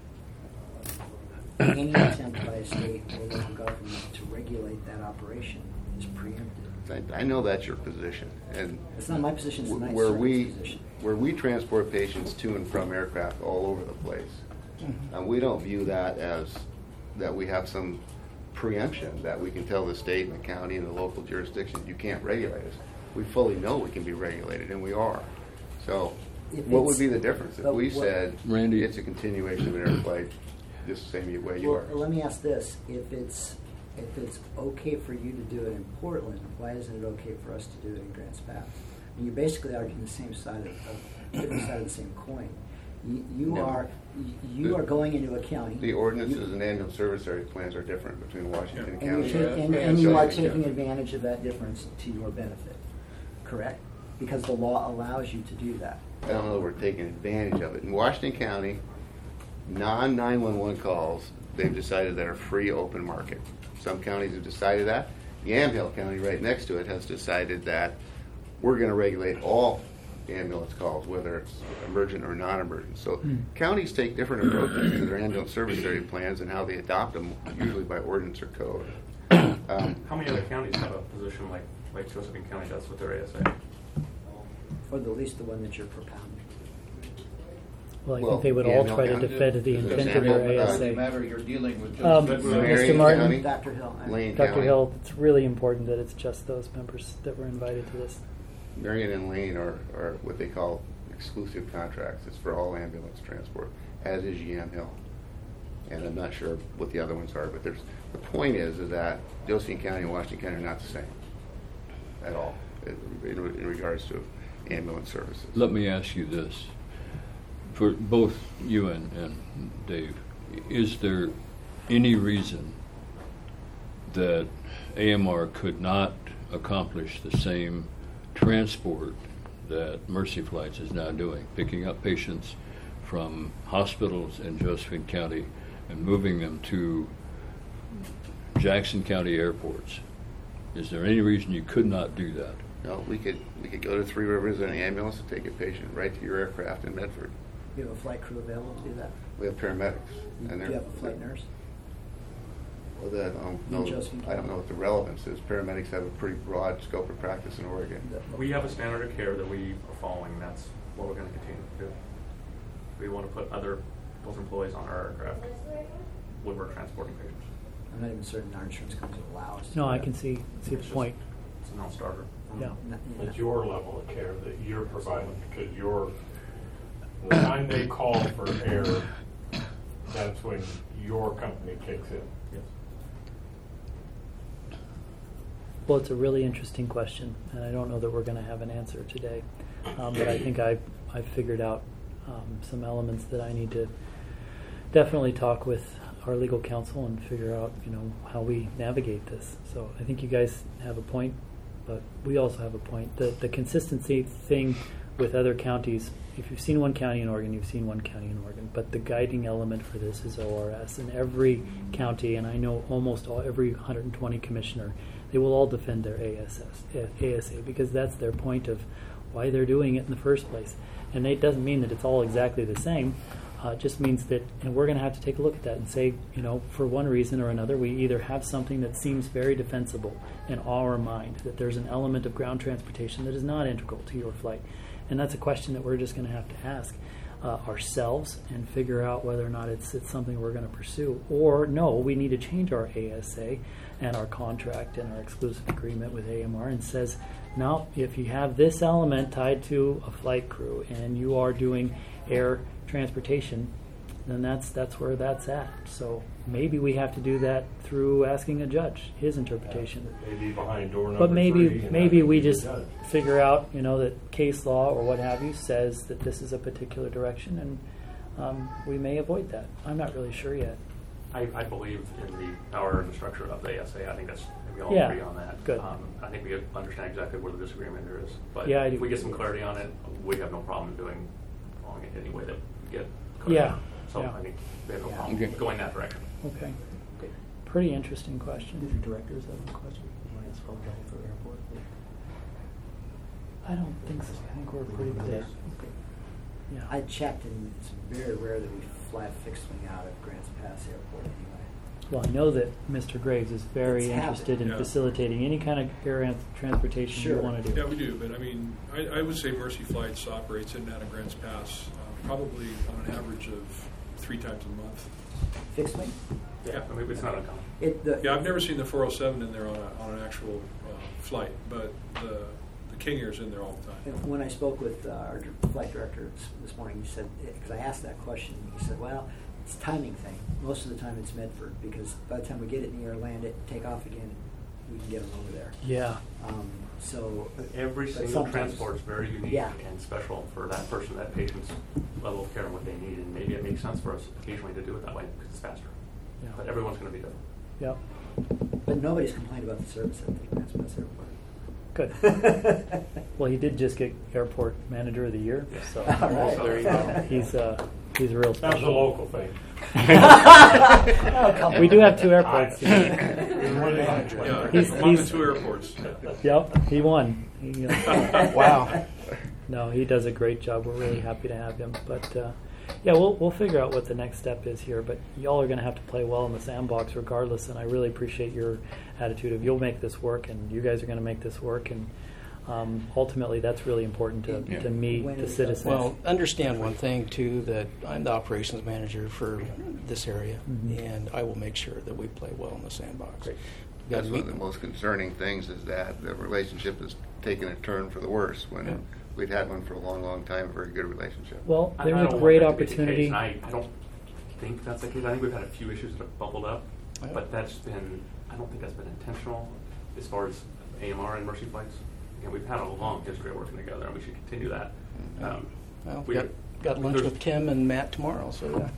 any attempt by a state or local government to regulate that operation is preempted. I know that's your position, and It's not my position, it's the Ninth where Circuit's position. where we transport patients to and from aircraft all over the place, and we don't view that as that we have some preemption that we can tell the state and the county and the local jurisdiction you can't regulate us. We fully know we can be regulated, and we are. So, If what would it's- be the difference if but we what- said, Randy- it's a continuation of an air flight, just the same way you Well, are? let me ask this: if it's okay for you to do it in Portland, why isn't it okay for us to do it in Grants Pass? I mean, you're basically arguing the same side of different side of the same coin. You No. are going into a county. The ordinances and annual service area plans are different between Washington and, County. and you are Josephine taking County. advantage of that difference to your benefit, correct? Because the law allows you to do that. I don't know if we're taking advantage of it. In Washington County, non-911 calls, they've decided that are free open market. Some counties have decided that. Yamhill County, right next to it, has decided that we're going to regulate all ambulance calls, whether it's emergent or non-emergent. So counties take different approaches to their ambulance service area plans and how they adopt them, usually by ordinance or code. How many other counties have a position like Josephine County does with their ASA? Or at least the one that you're propounding. Well, I Well, think they would yeah, all no, try to yeah. defend the For intent of example, their doesn't ASA. matter, you're dealing with Marion Mr. Martin, County, Dr. Hill. Lane Dr. County. Hill, it's really important that it's just those members that were invited to this. Marion and Lane are what they call exclusive contracts. It's for all ambulance transport, as is Yamhill. And I'm not sure what the other ones are, but the point is that Josephine County and Washington County are not the same at all in regards to ambulance services. Let me ask you this. For both you and Dave, is there any reason that AMR could not accomplish the same transport that Mercy Flights is now doing, picking up patients from hospitals in Josephine County and moving them to Jackson County airports? Is there any reason you could not do that? No, we could go to Three Rivers in an ambulance and take a patient right to your aircraft in Medford. You have a flight crew available to do that? We have paramedics, and Do you have a flight nurse? Well, I don't know what the relevance is. Paramedics have a pretty broad scope of practice in Oregon. We have a standard of care that we are following. That's what we're going to continue to do. We want to put other people's employees on our aircraft when we're transporting patients. I'm not even certain our insurance companies allow us to No, do I that. can see the It's just- point. It's a non-starter. Yeah. It's your level of care that you're providing, because the time they call for air that's when your company kicks in. Yes. Well, it's a really interesting question, and I don't know that we're going to have an answer today. But I think I've figured out some elements that I need to definitely talk with our legal counsel and figure out, how we navigate this. So I think you guys have a point, but we also have a point. The consistency thing with other counties, if you've seen one county in Oregon, you've seen one county in Oregon. But the guiding element for this is ORS. And every county, and I know almost every 120 commissioner, they will all defend their ASA because that's their point of why they're doing it in the first place. And it doesn't mean that it's all exactly the same. It just means that, and we're going to have to take a look at that and say, for one reason or another, we either have something that seems very defensible in our mind, that there's an element of ground transportation that is not integral to your flight. And that's a question that we're just going to have to ask ourselves and figure out whether or not it's something we're going to pursue. Or, no, we need to change our ASA and our contract and our exclusive agreement with AMR and says, no, if you have this element tied to a flight crew and you are doing air transportation, then that's where that's at. So maybe we have to do that through asking a judge his interpretation. Maybe behind door number But maybe 3, maybe we the just judge. figure out, that case law or what have you says that this is a particular direction, and we may avoid that. I'm not really sure yet. I believe in the power and the structure of the ASA. I think we all Yeah, agree on that. good. I think we understand exactly where the disagreement there is. But Yeah, I do. if we get some clarity on it, we have no problem following it any way that we get Yeah, clarity. So yeah. I think we have no Yeah. problem Okay. going that direction. Okay. Pretty interesting Did question. your directors have a question? Lance from the airport. I don't think so. I think we're pretty clear. Yeah. I checked, and it's very rare that we fly a fixed wing out of Grants Pass Airport anyway. Well, I know that Mr. Graves is very It's interested in Yeah. facilitating any kind of air transportation Sure. you want to do. Yeah, we do, but I would say Mercy Flights operates in and out of Grants Pass probably on an average of 3 times a month. Fixed wing? Yeah, I mean, it's not uncommon. Yeah, I've never seen the 407 in there on an actual flight, but the King Air's in there all the time. And when I spoke with our flight director this morning, he said, because I asked that question, he said, well, it's a timing thing. Most of the time it's Medford, because by the time we get it in the air, land it, take off again, we can get them over there. Yeah. So Every but single sometimes- transport is very unique Yeah. and special for that person, that patient's level of care and what they need. And maybe it makes sense for us occasionally to do it that way because it's faster. Yeah. But everyone's going to be different. Yep. But nobody's complained about the service at the Grants Pass Airport. Good. Well, he did just get Airport Manager of the Year, so All right. there you go. He's a real That's a special. local thing. We do have 2 airports. Yeah, He's- among the he's- 2 airports. Yep, he won. Wow. No, he does a great job. We're really happy to have him. But yeah, we'll figure out what the next step is here. But y'all are going to have to play well in the sandbox regardless. And I really appreciate your attitude of you'll make this work, and you guys are going to make this work. And ultimately, that's really important to me, When the is that? citizens. Well, understand one thing, too, that I'm the operations manager for this area, Mhm. and I will make sure that we play well in the sandbox. Great. We've got That's to one of meet- the most concerning things is that the relationship has taken a turn for the worse when Yeah. we've had one for a long, long time, a very good relationship. Well, I there's don't a want great that to be the case, opportunity. and I don't think that's the case. I think we've had a few issues that have bubbled up, Yeah. but I don't think that's been intentional as far as AMR and Mercy Flights. Again, we've had a long history of working together, and we should continue that. Well, we- got lunch there's- with Tim and Matt tomorrow, so yeah.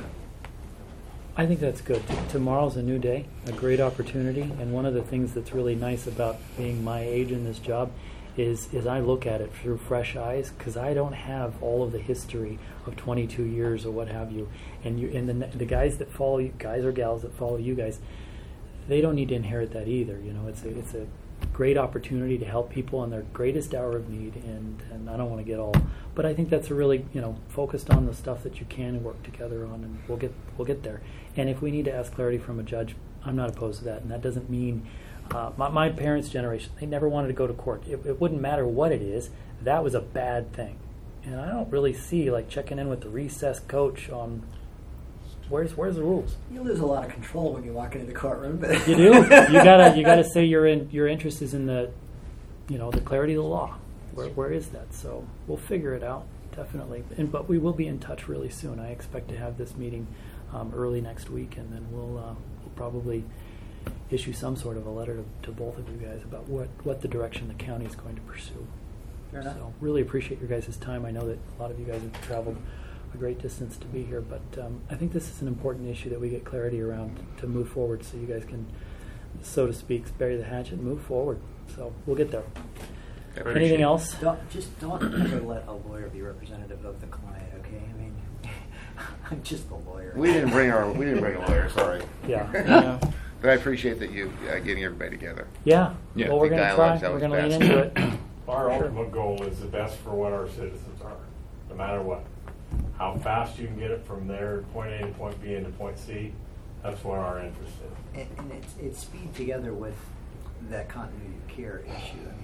I think that's good. Tomorrow's a new day, a great opportunity, and one of the things that's really nice about being my age in this job is I look at it through fresh eyes because I don't have all of the history of 22 years or what have you. And the guys that follow you, guys or gals that follow you guys, they don't need to inherit that either. It's a great opportunity to help people in their greatest hour of need, and I don't want to get all, but I think that's a really focused on the stuff that you can work together on, and we'll get there. And if we need to ask clarity from a judge, I'm not opposed to that, and that doesn't mean my parents' generation, they never wanted to go to court. It wouldn't matter what it is. That was a bad thing, and I don't really see like checking in with the recess coach on where's the rules. You lose a lot of control when you walk into the courtroom. But You do. You gotta say your interest is in the the clarity of the law. Where is that? So we'll figure it out definitely. But we will be in touch really soon. I expect to have this meeting early next week, and then we'll probably issue some sort of a letter to both of you guys about what the direction the county is going to pursue. Fair enough. So really appreciate your guys' time. I know that a lot of you guys have traveled a great distance to be here, but I think this is an important issue that we get clarity around to move forward, so you guys can, so to speak, bury the hatchet and move forward. So we'll get there. Anything else? Don't ever let a lawyer be representative of the client, okay? I mean, I'm just the lawyer. We didn't bring a lawyer, sorry. Yeah. But I appreciate that you getting everybody together. Yeah. Yeah. Well, we're The going to dialogue's try. We're always going to lean best. into it. Our Sure. ultimate goal is the best for what our citizens are, no matter what. How fast you can get it from there, point A to point B into point C, that's what our interest is. And it's speed together with that continuity of care issue. I mean,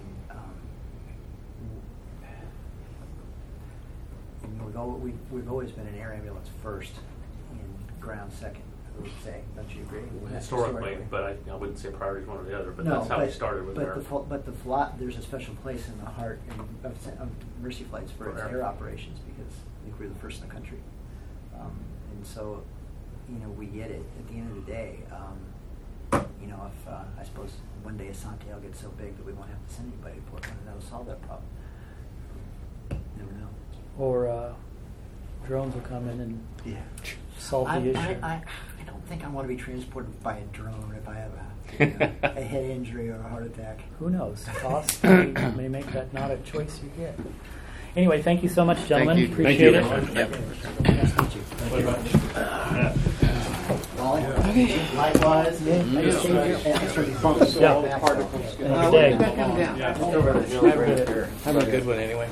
we've always been an air ambulance first and ground second, I would say. Don't you agree? Historically, but I wouldn't say priority one or the other. But No, that's how we started with air. there's a special place in the heart of Mercy Flights for its air operations, because I think we're the first in the country. And so, we get it. At the end of the day, if I suppose one day Asante will get so big that we won't have to send anybody to Portland, and that'll solve that problem. Never know. Or drones will come in and solve the issue. I don't think I want to be transported by a drone if I have a head injury or a heart attack. Who knows? Cost may make that not a choice you get. Anyway, thank you so much, gentlemen. Thank you. Appreciate it. Nice to meet you. Likewise. Yeah. Have a good one anyway.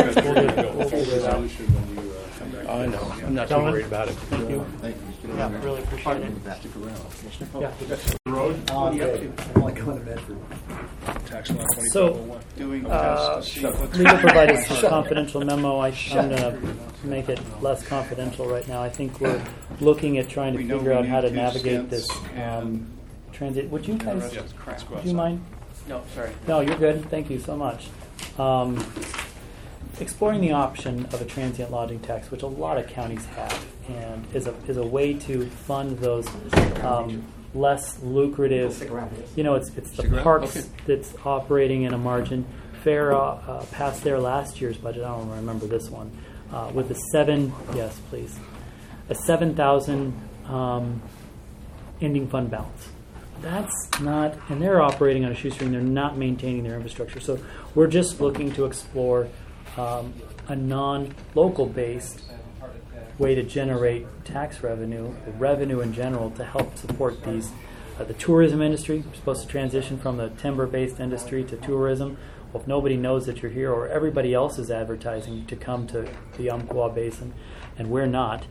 Oh, I know. I'm not too Gentlemen, worried about it. Thank you. Yeah, really appreciate it. Yeah. I'm only going to Bedford. So, legal provided some confidential memo. I'm going to make it less confidential right now. I think we're looking at trying to figure out how to navigate this transit. Would you guys, would you mind? No, sorry. No, you're good. Thank you so much. Exploring the option of a transient lodging tax, which a lot of counties have, and is a way to fund those less lucrative. Stick around, please. It's the Stick around? parks Okay. that's operating in a margin. Fair passed their last year's budget. I don't remember this one with a $7,000 ending fund balance. That's not, and they're operating on a shoestring. They're not maintaining their infrastructure. So we're just looking to explore a non-local based way to generate tax revenue, or revenue in general, to help support these. The tourism industry, we're supposed to transition from the timber-based industry to tourism. Well, if nobody knows that you're here, or everybody else is advertising to come to the Umpqua Basin, and we're not,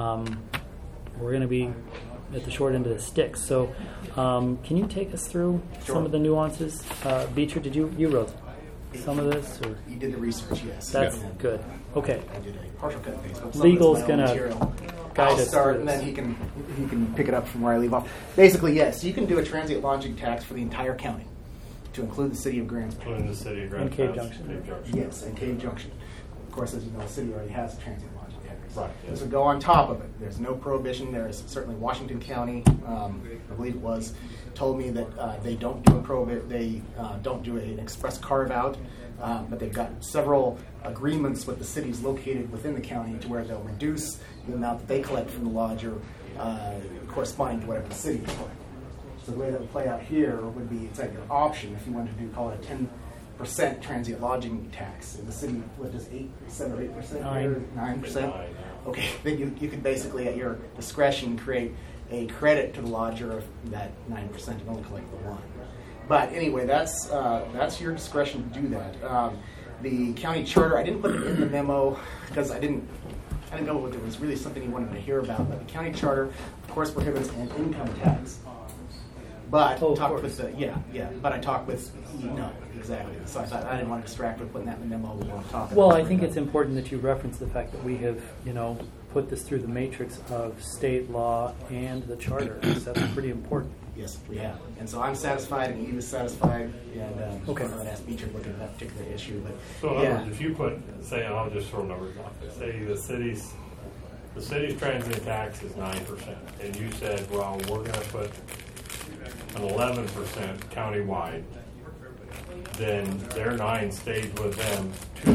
we're going to be at the short end of the stick. So can you take us through some of the nuances? Beecher, did you wrote some of this? Or? You did the research, yes. That's Yeah. good. Okay. I did a partial cut and paste. But Legal's some of it's my own gonna material. guide I'll us start, through and then this. he can pick it up from where I leave off. Basically, yes, you can do a transient lodging tax for the entire county, to include the city of Grants Pass. Including the city of Grand And Cave Pass, Junction. Cave Junction. Yes, and Cave Junction. Of course, as you know, the city already has a transient lodging tax. Right, yes. This would go on top of it. There's no prohibition. There is certainly Washington County, I believe it was, told me that they don't do a they don't do an express carve out, but they've got several agreements with the cities located within the county to where they'll reduce the amount that they collect from the lodger, corresponding to whatever the city is collecting. So the way that would play out here would be, it's at your option if you wanted to do, call it a 10% transient lodging tax. And the city, what, does 7 or 8%? 9%? Okay, then you could basically, at your discretion, create a credit to the lodger of that 9% and only collect the 1%. But anyway, that's your discretion to do that. The county charter, I didn't put it in the memo because I didn't know if it was really something you wanted to hear about. But the county charter, of course, prohibits an income tax. But talked with but I talked with exactly. So I thought I didn't want to distract with putting that in the memo. We want to talk. Well, about I think it's important that you reference the fact that we have, put this through the matrix of state law and the charter. So that's pretty important. Yes, we have. And so I'm satisfied, and Eve is satisfied. And Okay. I'm going to ask Beecher to look at that particular issue. But So in other words, if you put, say, and I'll just throw numbers off, say the city's the city's transient tax is 9%, and you said, well, we're going to put an 11% countywide, then their 9 stays with them,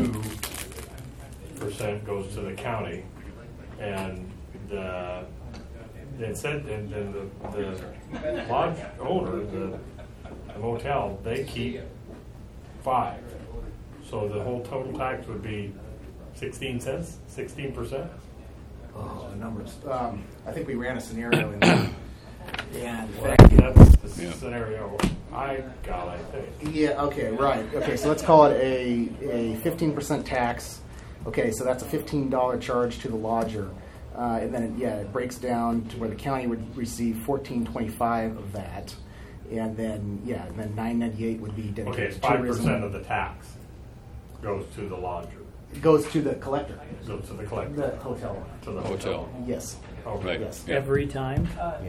2% goes to the county, and then the lodge owner, the motel, they keep 5. So the whole total tax would be 16 cents, 16%. Oh, the numbers. I think we ran a scenario in there. And That's the scenario I got, I think. yeah, okay, right. Okay, so let's call it a 15% tax. Okay, so that's a $15 charge to the lodger. And then, it breaks down to where the county would receive $14.25 of that. And then, and then $9.98 would be dedicated Okay, it's to tourism. 5% of the tax goes to the lodger. It goes to the collector. Goes to the collector. The hotel. To the Hotel. Yes. Okay. Right. Yes. Yeah. Every time?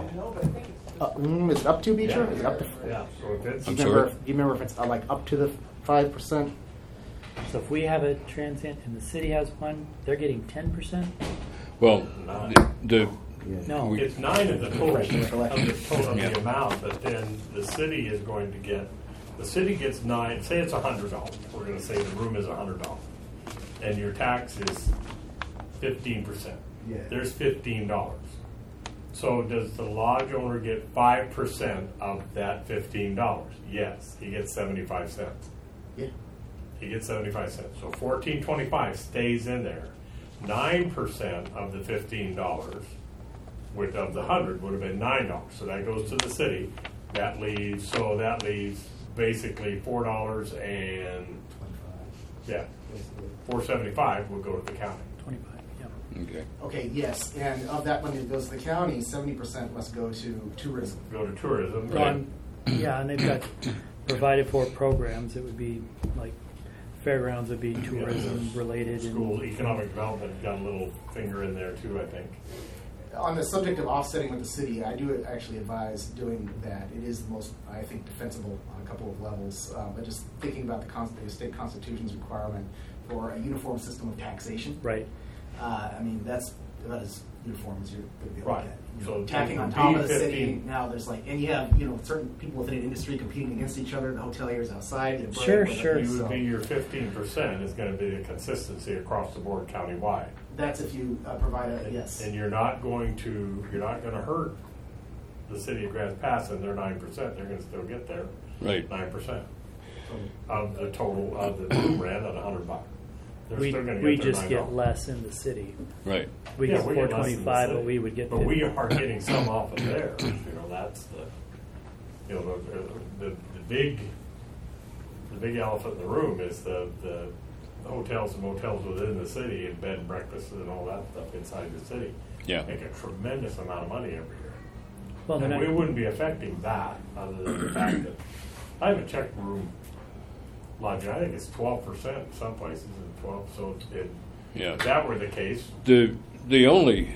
Is it up to, Beecher? Yeah. Is it up to? Yeah, so if it's, Do I'm you sorry? remember if it's like up to the 5%? So if we have a transient and the city has one, they're getting 10%? Well, the No. we- it's 9 of the total, Right, the collection. of Yeah. the amount, but then the city is going to get, the city gets 9, say it's $100. We're going to say the room is $100. And your tax is 15%. Yeah. There's $15. So does the lodge owner get 5% of that $15? Yes, he gets 75 cents. Yeah. He gets 75 cents. So $14.25 stays in there. 9% of the $15, which of the 100 would have been $9. So that goes to the city. That leaves basically $4 and $4.75 would go to the county. 25, yeah. okay. Okay, yes. And of that money that goes to the county, 70% must go to tourism. Go to tourism. Well, and they've got provided for programs. It would be like fairgrounds would be tourism related. School economic development got a little finger in there too, I think. On the subject of offsetting with the city, I do actually advise doing that. It is the most, I think, defensible on a couple of levels. But just thinking about the state constitution's requirement for a uniform system of taxation. Right. I mean, that's about as uniform as you're going to be able Right. to get. So tacking on it would top be of the city. 15. Now there's and you have certain people within an industry competing against each other. The hoteliers outside. the Sure, bread, sure. You would so be your 15% is going to be the consistency across the board countywide. that's if you provide a yes. And you're not going to hurt the city of Grants Pass and their 9%. They're going to still get their Right. 9% of the total of the room rent at $100. They're We still going to we get their just $9. get less in the city. Right. We Yeah, get we get less in the 425, city. but we would get. But we 50. are getting some off of there. That's the big elephant in the room is the hotels and motels within the city and bed and breakfasts and all that stuff inside the city. Yeah. Make a tremendous amount of money every year. Well, And then we wouldn't be affecting that other than the fact that I haven't checked room lodging. I think it's 12% in some places and 12. So Yeah. if that were the case, The only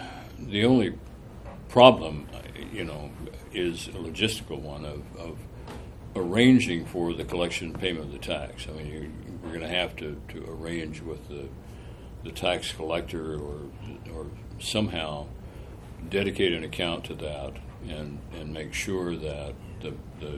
problem, is a logistical one of arranging for the collection and payment of the tax. I mean, we're going to have to arrange with the tax collector or somehow dedicate an account to that and make sure that the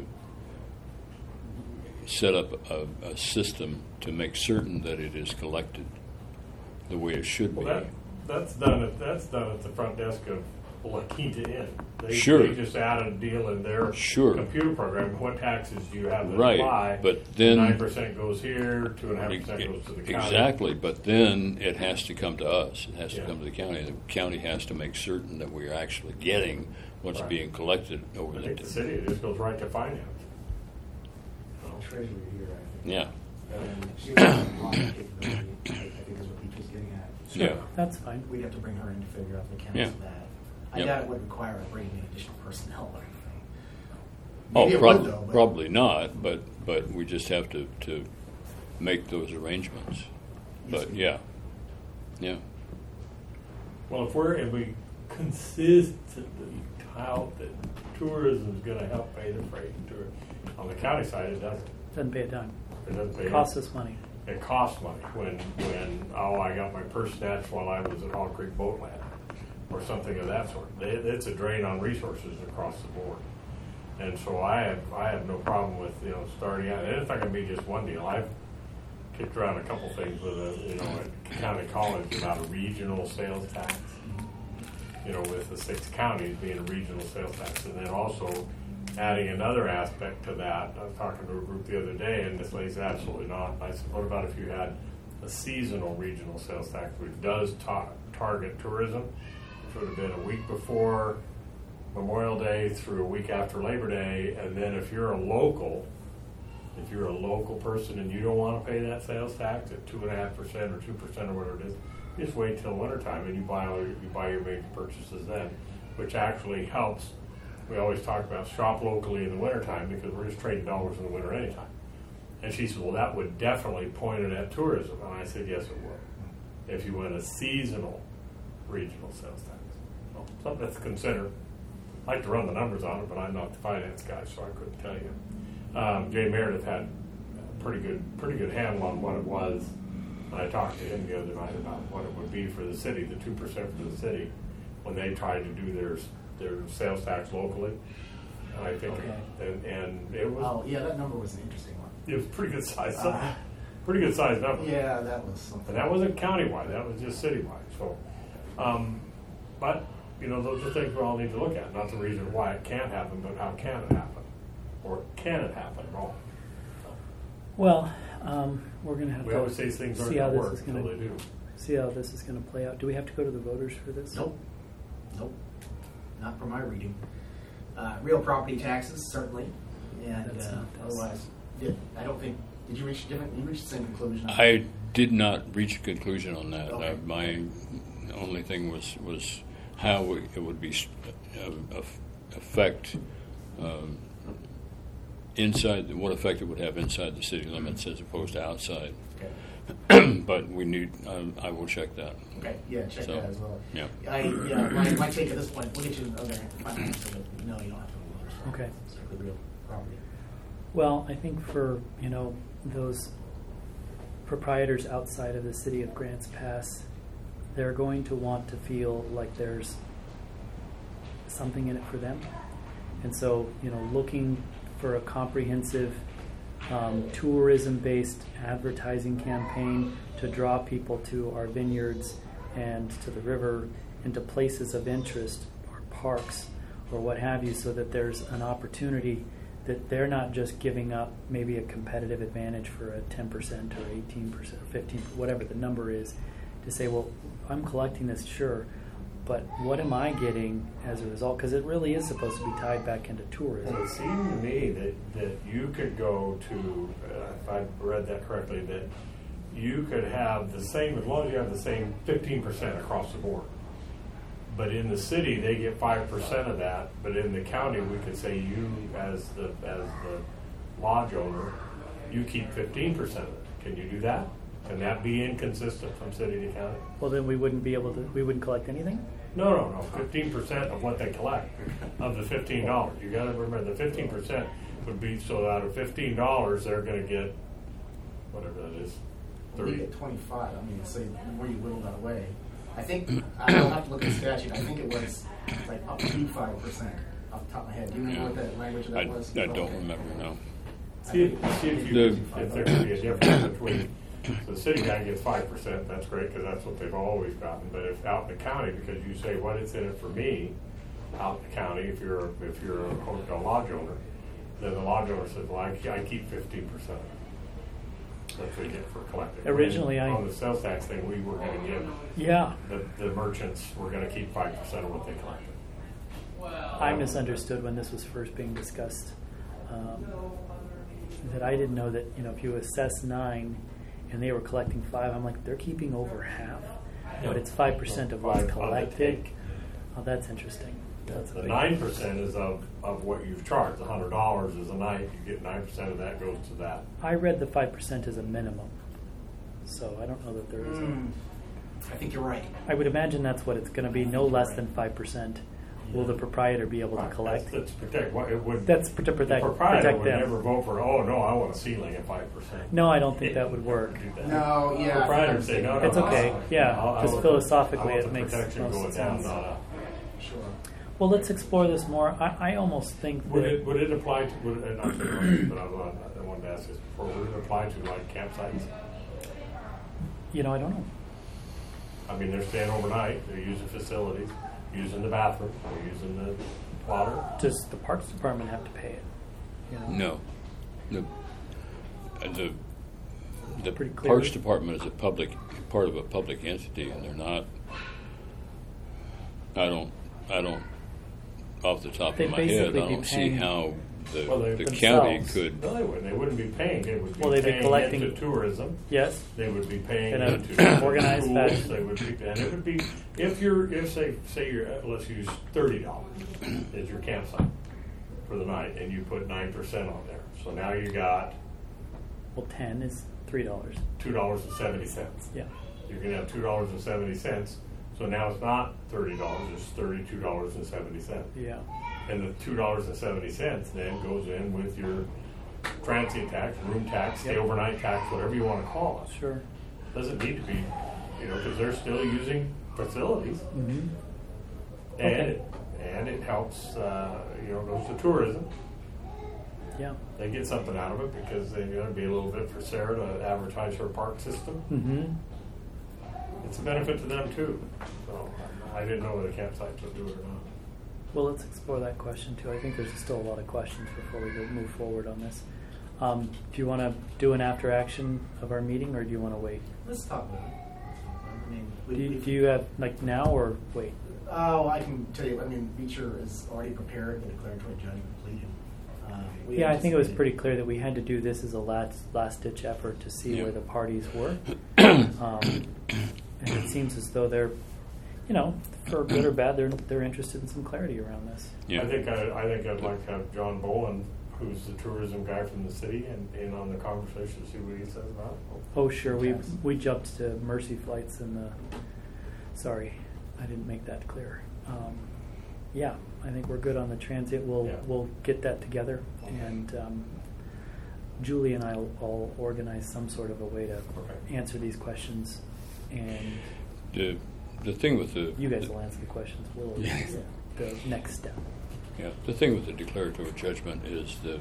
set up a system to make certain that it is collected the way it should be. well, that's done at the front desk of La Quinta Inn. Sure. They just added a deal in their Sure. computer program. What taxes do you have to Right, apply? but then- 9% goes here, 2.5% goes to the county. Exactly, but then it has to come to us. It has to Yeah. come to the county. The county has to make certain that we are actually getting what's Right. being collected over I think the the. city, it just goes right to finance. Treasury here, I think. Yeah, And she would have a lot of capability, I think is what Beach was getting at. yeah, that's fine. We'd have to bring her in to figure out the mechanics Yeah. of that. I Yep. doubt it would require bringing in additional personnel or anything. Oh, Maybe it would, though, but- probably not, but we just have to make those arrangements. But yeah. Well, if we consistently tout that tourism is going to help pay the freight, on the county side, it doesn't. Doesn't pay a dime. It doesn't pay. It costs us money. It costs money when I got my purse snatched while I was at Hall Creek Boatland. or something of that sort. It's a drain on resources across the board. And so I have no problem with, starting out. And it's not going to be just one deal. I've kicked around a couple things with at county college about a regional sales tax. With the 6 counties being a regional sales tax, and then also adding another aspect to that. I was talking to a group the other day, and this lady's absolutely not. I said, what about if you had a seasonal regional sales tax, which does target tourism, which would have been a week before Memorial Day through a week after Labor Day, and then if you're a local person and you don't want to pay that sales tax at 2.5% or 2% or whatever it is, you just wait till wintertime and you buy your major purchases then, which actually helps. We always talk about shop locally in the wintertime because we're just trading dollars in the winter anytime. And she said, well, that would definitely point it at tourism. And I said, yes, it would. If you went a seasonal regional sales tax. Well, something that's considered. I'd like to run the numbers on it, but I'm not the finance guy, so I couldn't tell you. Jay Meredith had a pretty good handle on what it was. And I talked to him the other night about what it would be for the city, the 2% for the city, when they tried to do their sales tax locally. And I think, and it was. Oh yeah, that number was an interesting one. It was pretty good size. Pretty good size number. Yeah, that was something. And that wasn't countywide. That was just citywide. So, but those are things we all need to look at. Not the reason why it can't happen, but how can it happen, or can it happen at all? Well, we're going to have we to always say things aren't see how going to this work is going until they do. See how this is going to play out. Do we have to go to the voters for this? Nope. Not from my reading. Real property taxes, certainly, and That's not this. otherwise, I don't think. Did you reach different? You reached the same conclusion. I did not reach a conclusion on that. Okay. My only thing was how it would be affect inside, what effect it would have inside the city limits as opposed to outside. Okay. But we need. I will check that. Okay. Yeah, check So, that as well. yeah. My take at this point. We'll get you other finance. So that, no, you don't have to go voters. Okay. It's the real property. Well, I think for those proprietors outside of the city of Grants Pass, they're going to want to feel like there's something in it for them, and so looking for a comprehensive tourism-based advertising campaign to draw people to our vineyards and to the river and to places of interest or parks or what have you, so that there's an opportunity that they're not just giving up maybe a competitive advantage for a 10% or 18% or 15%, whatever the number is, to say, well, I'm collecting this, sure, but what am I getting as a result? Because it really is supposed to be tied back into tourism. Well, it seemed to me that you could go to, if I read that correctly, that you could have the same, as long as you have the same 15% across the board. But in the city, they get 5% of that. But in the county, we could say you, as the lodge owner, you keep 15% of it. Can you do that? Can that be inconsistent from city to county? Well, then we wouldn't collect anything? No. 15% of what they collect, of the $15. You got to remember the 15% would be, so out of $15, they're going to get whatever that is. We get 25. I mean, say where you whittle that away. I think I'll have to look at the statute. I think it was like up to 5% off the top of my head. Do you remember what that language of that was? I don't remember. No. See if there could be a difference between. So the city guy gets 5%. That's great because that's what they've always gotten. But if out in the county, because you say what is in it for me, out in the county, if you're a hotel lodge owner, then the lodge owner says, well, I keep 15%. That's what you get for collecting. Originally, on the sales tax thing, we were going to give the merchants were going to keep 5% of what they collected. I misunderstood when this was first being discussed. That I didn't know that if you assess 9 and they were collecting 5, I'm like, they're keeping over half, but it's 5% of what's collected. Oh, that's interesting. That's the 9% is of what you've charged. $100 is a night. You get 9% of that goes to that. I read the 5% as a minimum, so I don't know that there is. I think you're right. I would imagine that's what it's going to be, no less than 5% will the proprietor be able to collect? That's protect. What it would. That's to The protect proprietor would them. never vote for. Oh no, I want a ceiling at 5%. No, I don't think that would work. No, yeah. The proprietor would say no. It's okay. Yeah, I just want philosophically, I want it the makes protection most going sense. down, not up. Sure. Well, let's explore this more. I almost think Would that it apply to? Not to but I wanted to ask this before. Would it apply to like campsites? I don't know. I mean, they're staying overnight. They're using facilities, using the bathroom, they're using the water. Does the Parks Department have to pay it? No. The Pretty clear. Parks Department is part of a public entity, and they're not. I don't. Off the top They'd of my head, I basically be don't see paying how the themselves. county could. No, they wouldn't. They wouldn't be paying. They would be Well, they'd be paying collecting- into tourism. Yes. They would be paying In a into organized schools. fashion. They would be, and it would be if say you're let's use $30 as your campsite for the night, and you put 9% on there. So now you got Well, 10 is $3. $2.70. Yeah. You're going to have $2.70. So now it's not $30; it's $32.70. Yeah. And the $2.70 then goes in with your transient tax, room tax, stay Yep. overnight tax, whatever you want to call it. Sure. Doesn't need to be, because they're still using facilities, Mm-hmm. and it helps, goes to tourism. Yeah. They get something out of it because they're going to be a little bit for Sarah to advertise her park system. Mm-hmm. It's a benefit to them too. So I didn't know whether campsites would do it or not. Well, let's explore that question too. I think there's still a lot of questions before we move forward on this. Do you want to do an after action of our meeting, or do you want to wait? Let's talk about it. I mean, Do you have like now or wait? Oh, I can tell you. I mean, Beecher is already prepared. The declaratory judgment pleaded. Yeah, I think it was pretty clear that we had to do this as a last ditch effort to see Yeah. where the parties were. And it seems as though they're, for good or bad, they're interested in some clarity around this. Yeah. I think I'd like to have John Boland, who's the tourism guy from the city, and in on the conversation, see what he says about it. Oh, sure. We jumped to Mercy Flights and sorry, I didn't make that clear. Yeah, I think we're good on the transit. We'll get that together, and Julie and I will organize some sort of a way to answer these questions, and The thing with the you guys will answer the questions. We'll organize the next step. Yeah, the thing with the declaratory judgment is that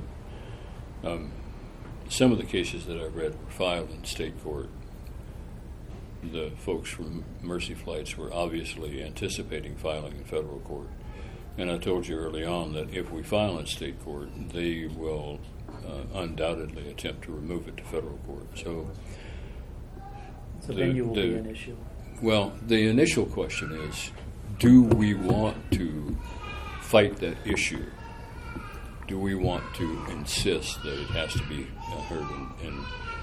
some of the cases that I read were filed in state court. The folks from Mercy Flights were obviously anticipating filing in federal court. And I told you early on that if we file in state court, they will undoubtedly attempt to remove it to federal court. So venue will be an issue. Well, the initial question is, do we want to fight that issue? Do we want to insist that it has to be heard in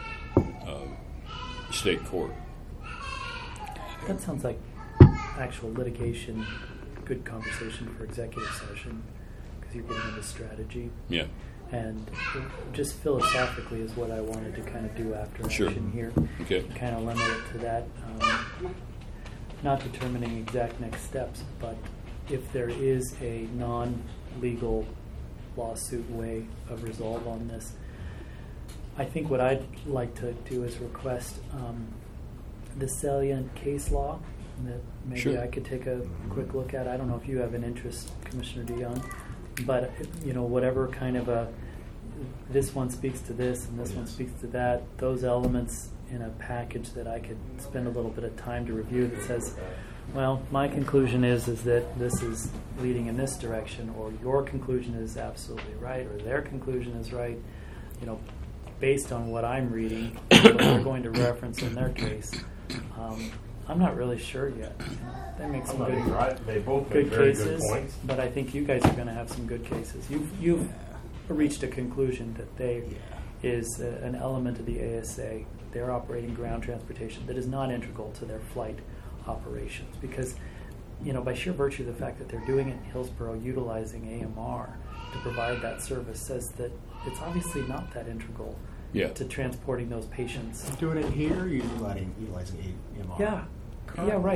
state court? That sounds like actual litigation, good conversation for executive session, because you're getting into strategy. Yeah. And just philosophically is what I wanted to kind of do after Sure. action here. Okay. Kind of limit it to that. Not determining exact next steps, but if there is a non-legal lawsuit way of resolve on this, I think what I'd like to do is request the salient case law that maybe Sure. I could take a quick look at. I don't know if you have an interest, Commissioner DeYoung, but whatever kind of this one speaks to this and this one speaks to that, those elements in a package that I could spend a little bit of time to review that says, well, my conclusion is that this is leading in this direction, or your conclusion is absolutely right, or their conclusion is right, based on what I'm reading, what they're going to reference in their case. I'm not really sure yet. They make some They both make good very cases, good points. but I think you guys are going to have some good cases. You've reached a conclusion that they is an element of the ASA, their operating ground transportation, that is not integral to their flight operations, because by sheer virtue of the fact that they're doing it in Hillsborough, utilizing AMR to provide that service, says that it's obviously not that integral to transporting those patients. Doing it here, utilizing AMR. Yeah, right.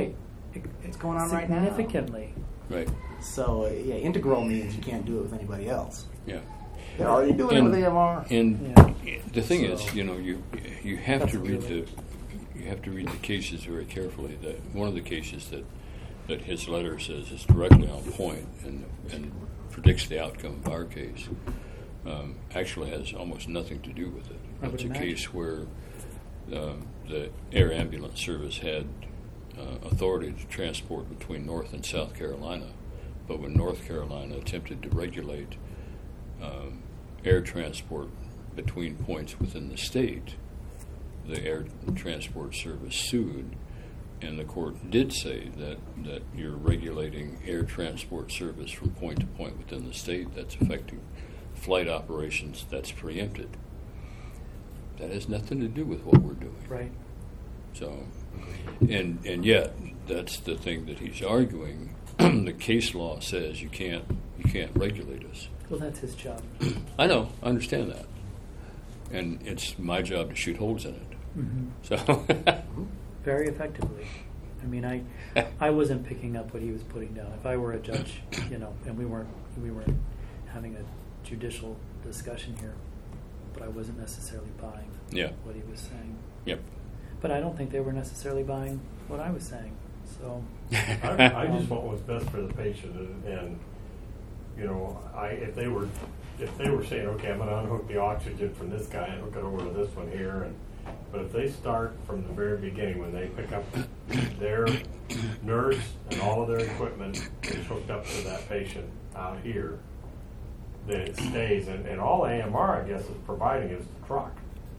it's going on right now. Significantly. Right. So yeah, integral means you can't do it with anybody else. Yeah. They're already doing it with AMR. And Yeah. the thing So- is, you have That's to read really- the cases very carefully. That one of the cases that his letter says is directly on point and predicts the outcome of our case actually has almost nothing to do with it. I would It's a imagine. case where the air ambulance service had authority to transport between North and South Carolina, but when North Carolina attempted to regulate air transport between points within the state, the air transport service sued, and the court did say that you're regulating air transport service from point to point within the state. That's affecting flight operations. That's preempted. That has nothing to do with what we're doing. Right. So, and yet that's the thing that he's arguing. The case law says you can't regulate us. Well, that's his job. I know, I understand that, and it's my job to shoot holes in it. Mm-hmm. So, Very effectively. I mean, I wasn't picking up what he was putting down. If I were a judge, and we weren't having a judicial discussion here, but I wasn't necessarily buying yeah, what he was saying. yep. But I don't think they were necessarily buying what I was saying. So I just want what's best for the patient, and if they were saying, okay, I'm going to unhook the oxygen from this guy and hook it over to this one here, but if they start from the very beginning, when they pick up their nurse and all of their equipment is hooked up to that patient out here, then it stays, and all AMR, I guess, is providing is the truck.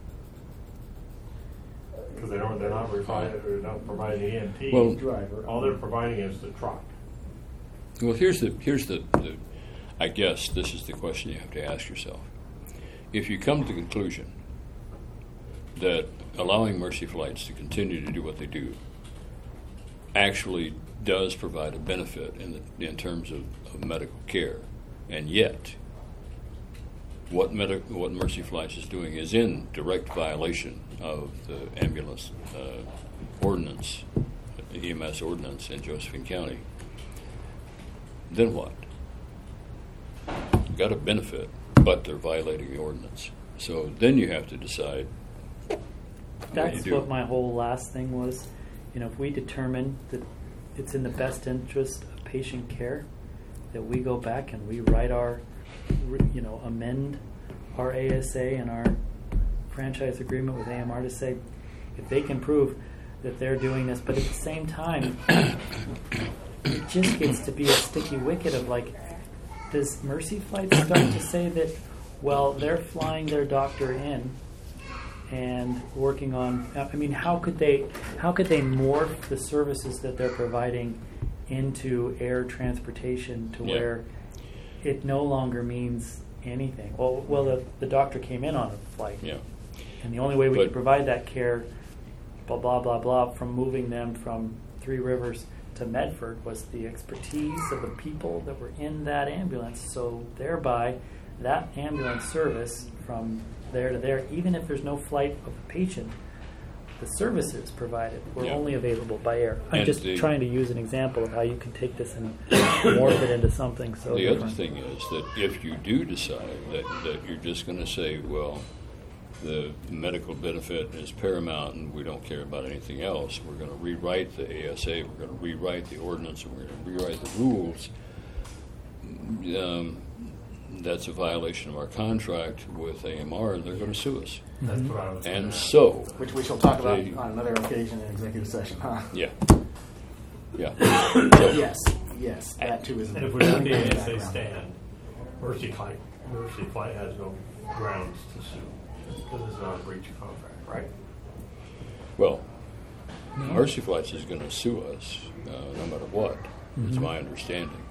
Because they're not providing the EMT. Well, driver. All they're providing is the truck. Well, here's the I guess this is the question you have to ask yourself. If you come to the conclusion that allowing Mercy Flights to continue to do what they do actually does provide a benefit in terms of medical care, and yet what Mercy Flights is doing is in direct violation of the ambulance ordinance, the EMS ordinance in Josephine County, then what? You've got a benefit, but they're violating the ordinance. So then you have to decide that's do. what my whole last thing was. If we determine that it's in the best interest of patient care, that we go back and we write amend our ASA and our franchise agreement with AMR to say if they can prove that they're doing this, but at the same time, it just gets to be a sticky wicket of does Mercy Flight start to say that, well, they're flying their doctor in and working on, how could they morph the services that they're providing into air transportation to where it no longer means anything? Well, the doctor came in on a flight. Yeah. And the only way we could provide that care, blah, blah, blah, blah, from moving them from Three Rivers to Medford was the expertise of the people that were in that ambulance. So thereby, that ambulance service from there to there, even if there's no flight of the patient, the services provided were only available by air. I'm just trying to use an example of how you can take this and morph it into something so the different. other thing is that if you do decide that you're just going to say, well, the medical benefit is paramount and we don't care about anything else, we're going to rewrite the ASA, we're going to rewrite the ordinance, and we're going to rewrite the rules, that's a violation of our contract with AMR, and they're going to sue us. That's what I was And gonna so, Which we shall talk about on another occasion in executive session, huh? yeah. Yes, that too is. And if we let the ASA stand, Mercy Flight has no grounds to sue because it's not a breach of contract, right? Well, Mercy Flights is going to sue us no matter what. It's my understanding.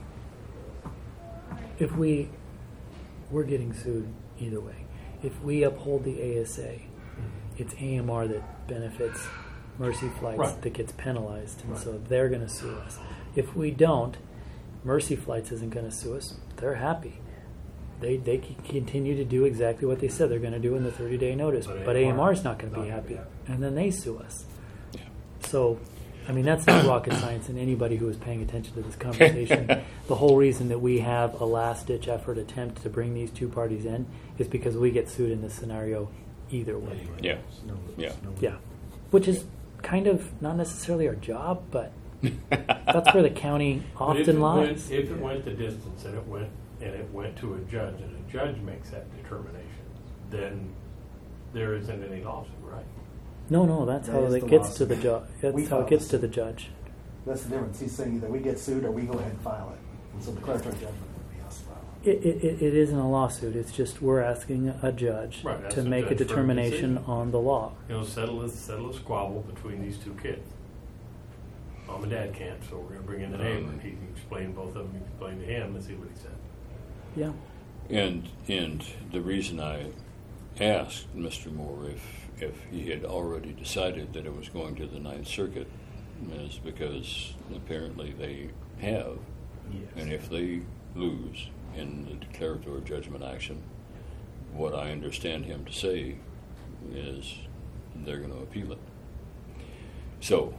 If we're getting sued either way. If we uphold the ASA, it's AMR that benefits Mercy Flights that gets penalized, and so they're going to sue us. If we don't, Mercy Flights isn't going to sue us. They're happy. They can continue to do exactly what they said they're going to do in the 30-day notice, but AMR is not going to be happy, and then they sue us. Yeah. So I mean, that's not rocket science, and anybody who is paying attention to this conversation, the whole reason that we have a last-ditch effort attempt to bring these two parties in is because we get sued in this scenario either way. Yeah. Yeah. Yeah, which is kind of not necessarily our job, but that's where the county But if often it lies. If it went the distance and it went to a judge, and a judge makes that determination, then there isn't any lawsuit, right? No, that's That how is it the gets to the lawsuit. judge. We That's how filed it gets the to the suit. judge. That's the difference. He's saying either we get sued or we go ahead and file it. And so declaratory judgment would be us filing. It isn't a lawsuit. It's just we're asking a judge Right, that's to a make a judge for a determination decision. on the law. Settle a squabble between these two kids. Mom and dad can't, so we're going to bring in the neighbor. He can explain both of them. He can explain to him and see what he said. Yeah. And the reason I asked Mr. Moore if he had already decided that it was going to the Ninth Circuit is because apparently they have. Yes. And if they lose in the declaratory judgment action, what I understand him to say is they're going to appeal it. So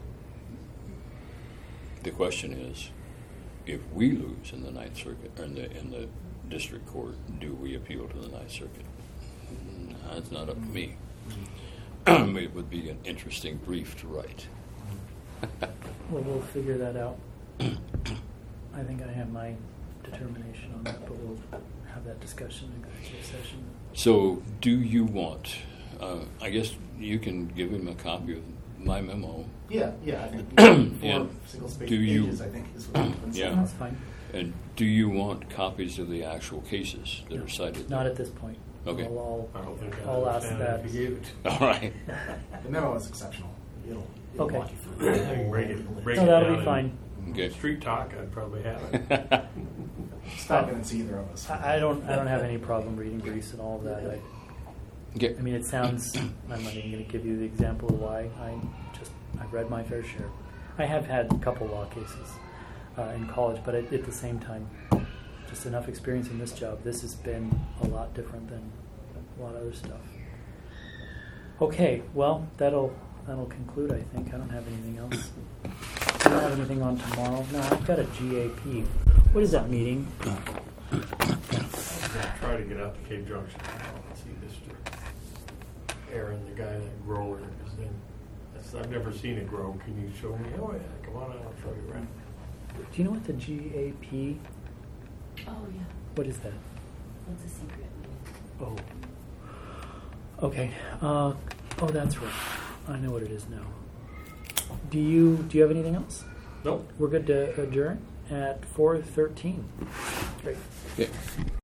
the question is, if we lose in the Ninth Circuit or in the district court, do we appeal to the Ninth Circuit? That's not up to me. It would be an interesting brief to write. Well, we'll figure that out. I think I have my determination on that, but we'll have that discussion in executive session. So, do you want? I guess you can give him a copy of my memo. Yeah. I think And 4 single-spaced do you- pages, I think, is what it's been Yeah. said. That's fine. And do you want copies of the actual cases that No, are cited? Not at this point. Okay. I'll I don't think I'll I ask understand that. if you gave it to All right. The memo is exceptional. It'll Okay. walk you through I the can whole break legal it. Break No, it that'll down be in fine. Okay. Street talk, I'd probably have it. It's not convince either of us. I don't have any problem reading briefs and all of that. Okay. I mean, it sounds. I'm not even going to give you the example of why. I've read my fair share. I have had a couple law cases in college, but at the same time, just enough experience in this job. This has been a lot different than a lot of other stuff. Okay, well, that'll conclude. I think I don't have anything else. I don't have anything on tomorrow. No, I've got a GAP. What is that meeting? I'm going to try to get out to Cave Junction and see Mr. Aaron, the guy, that grower. I've never seen it grow. Can you show me? Oh, yeah. Come on out. I'll show you around. Do you know what the GAP? Oh, yeah. What is that? That's a secret. Oh. Okay. That's right. I know what it is now. Do you have anything else? Nope. We're good to adjourn at 4:13. Great. Yeah.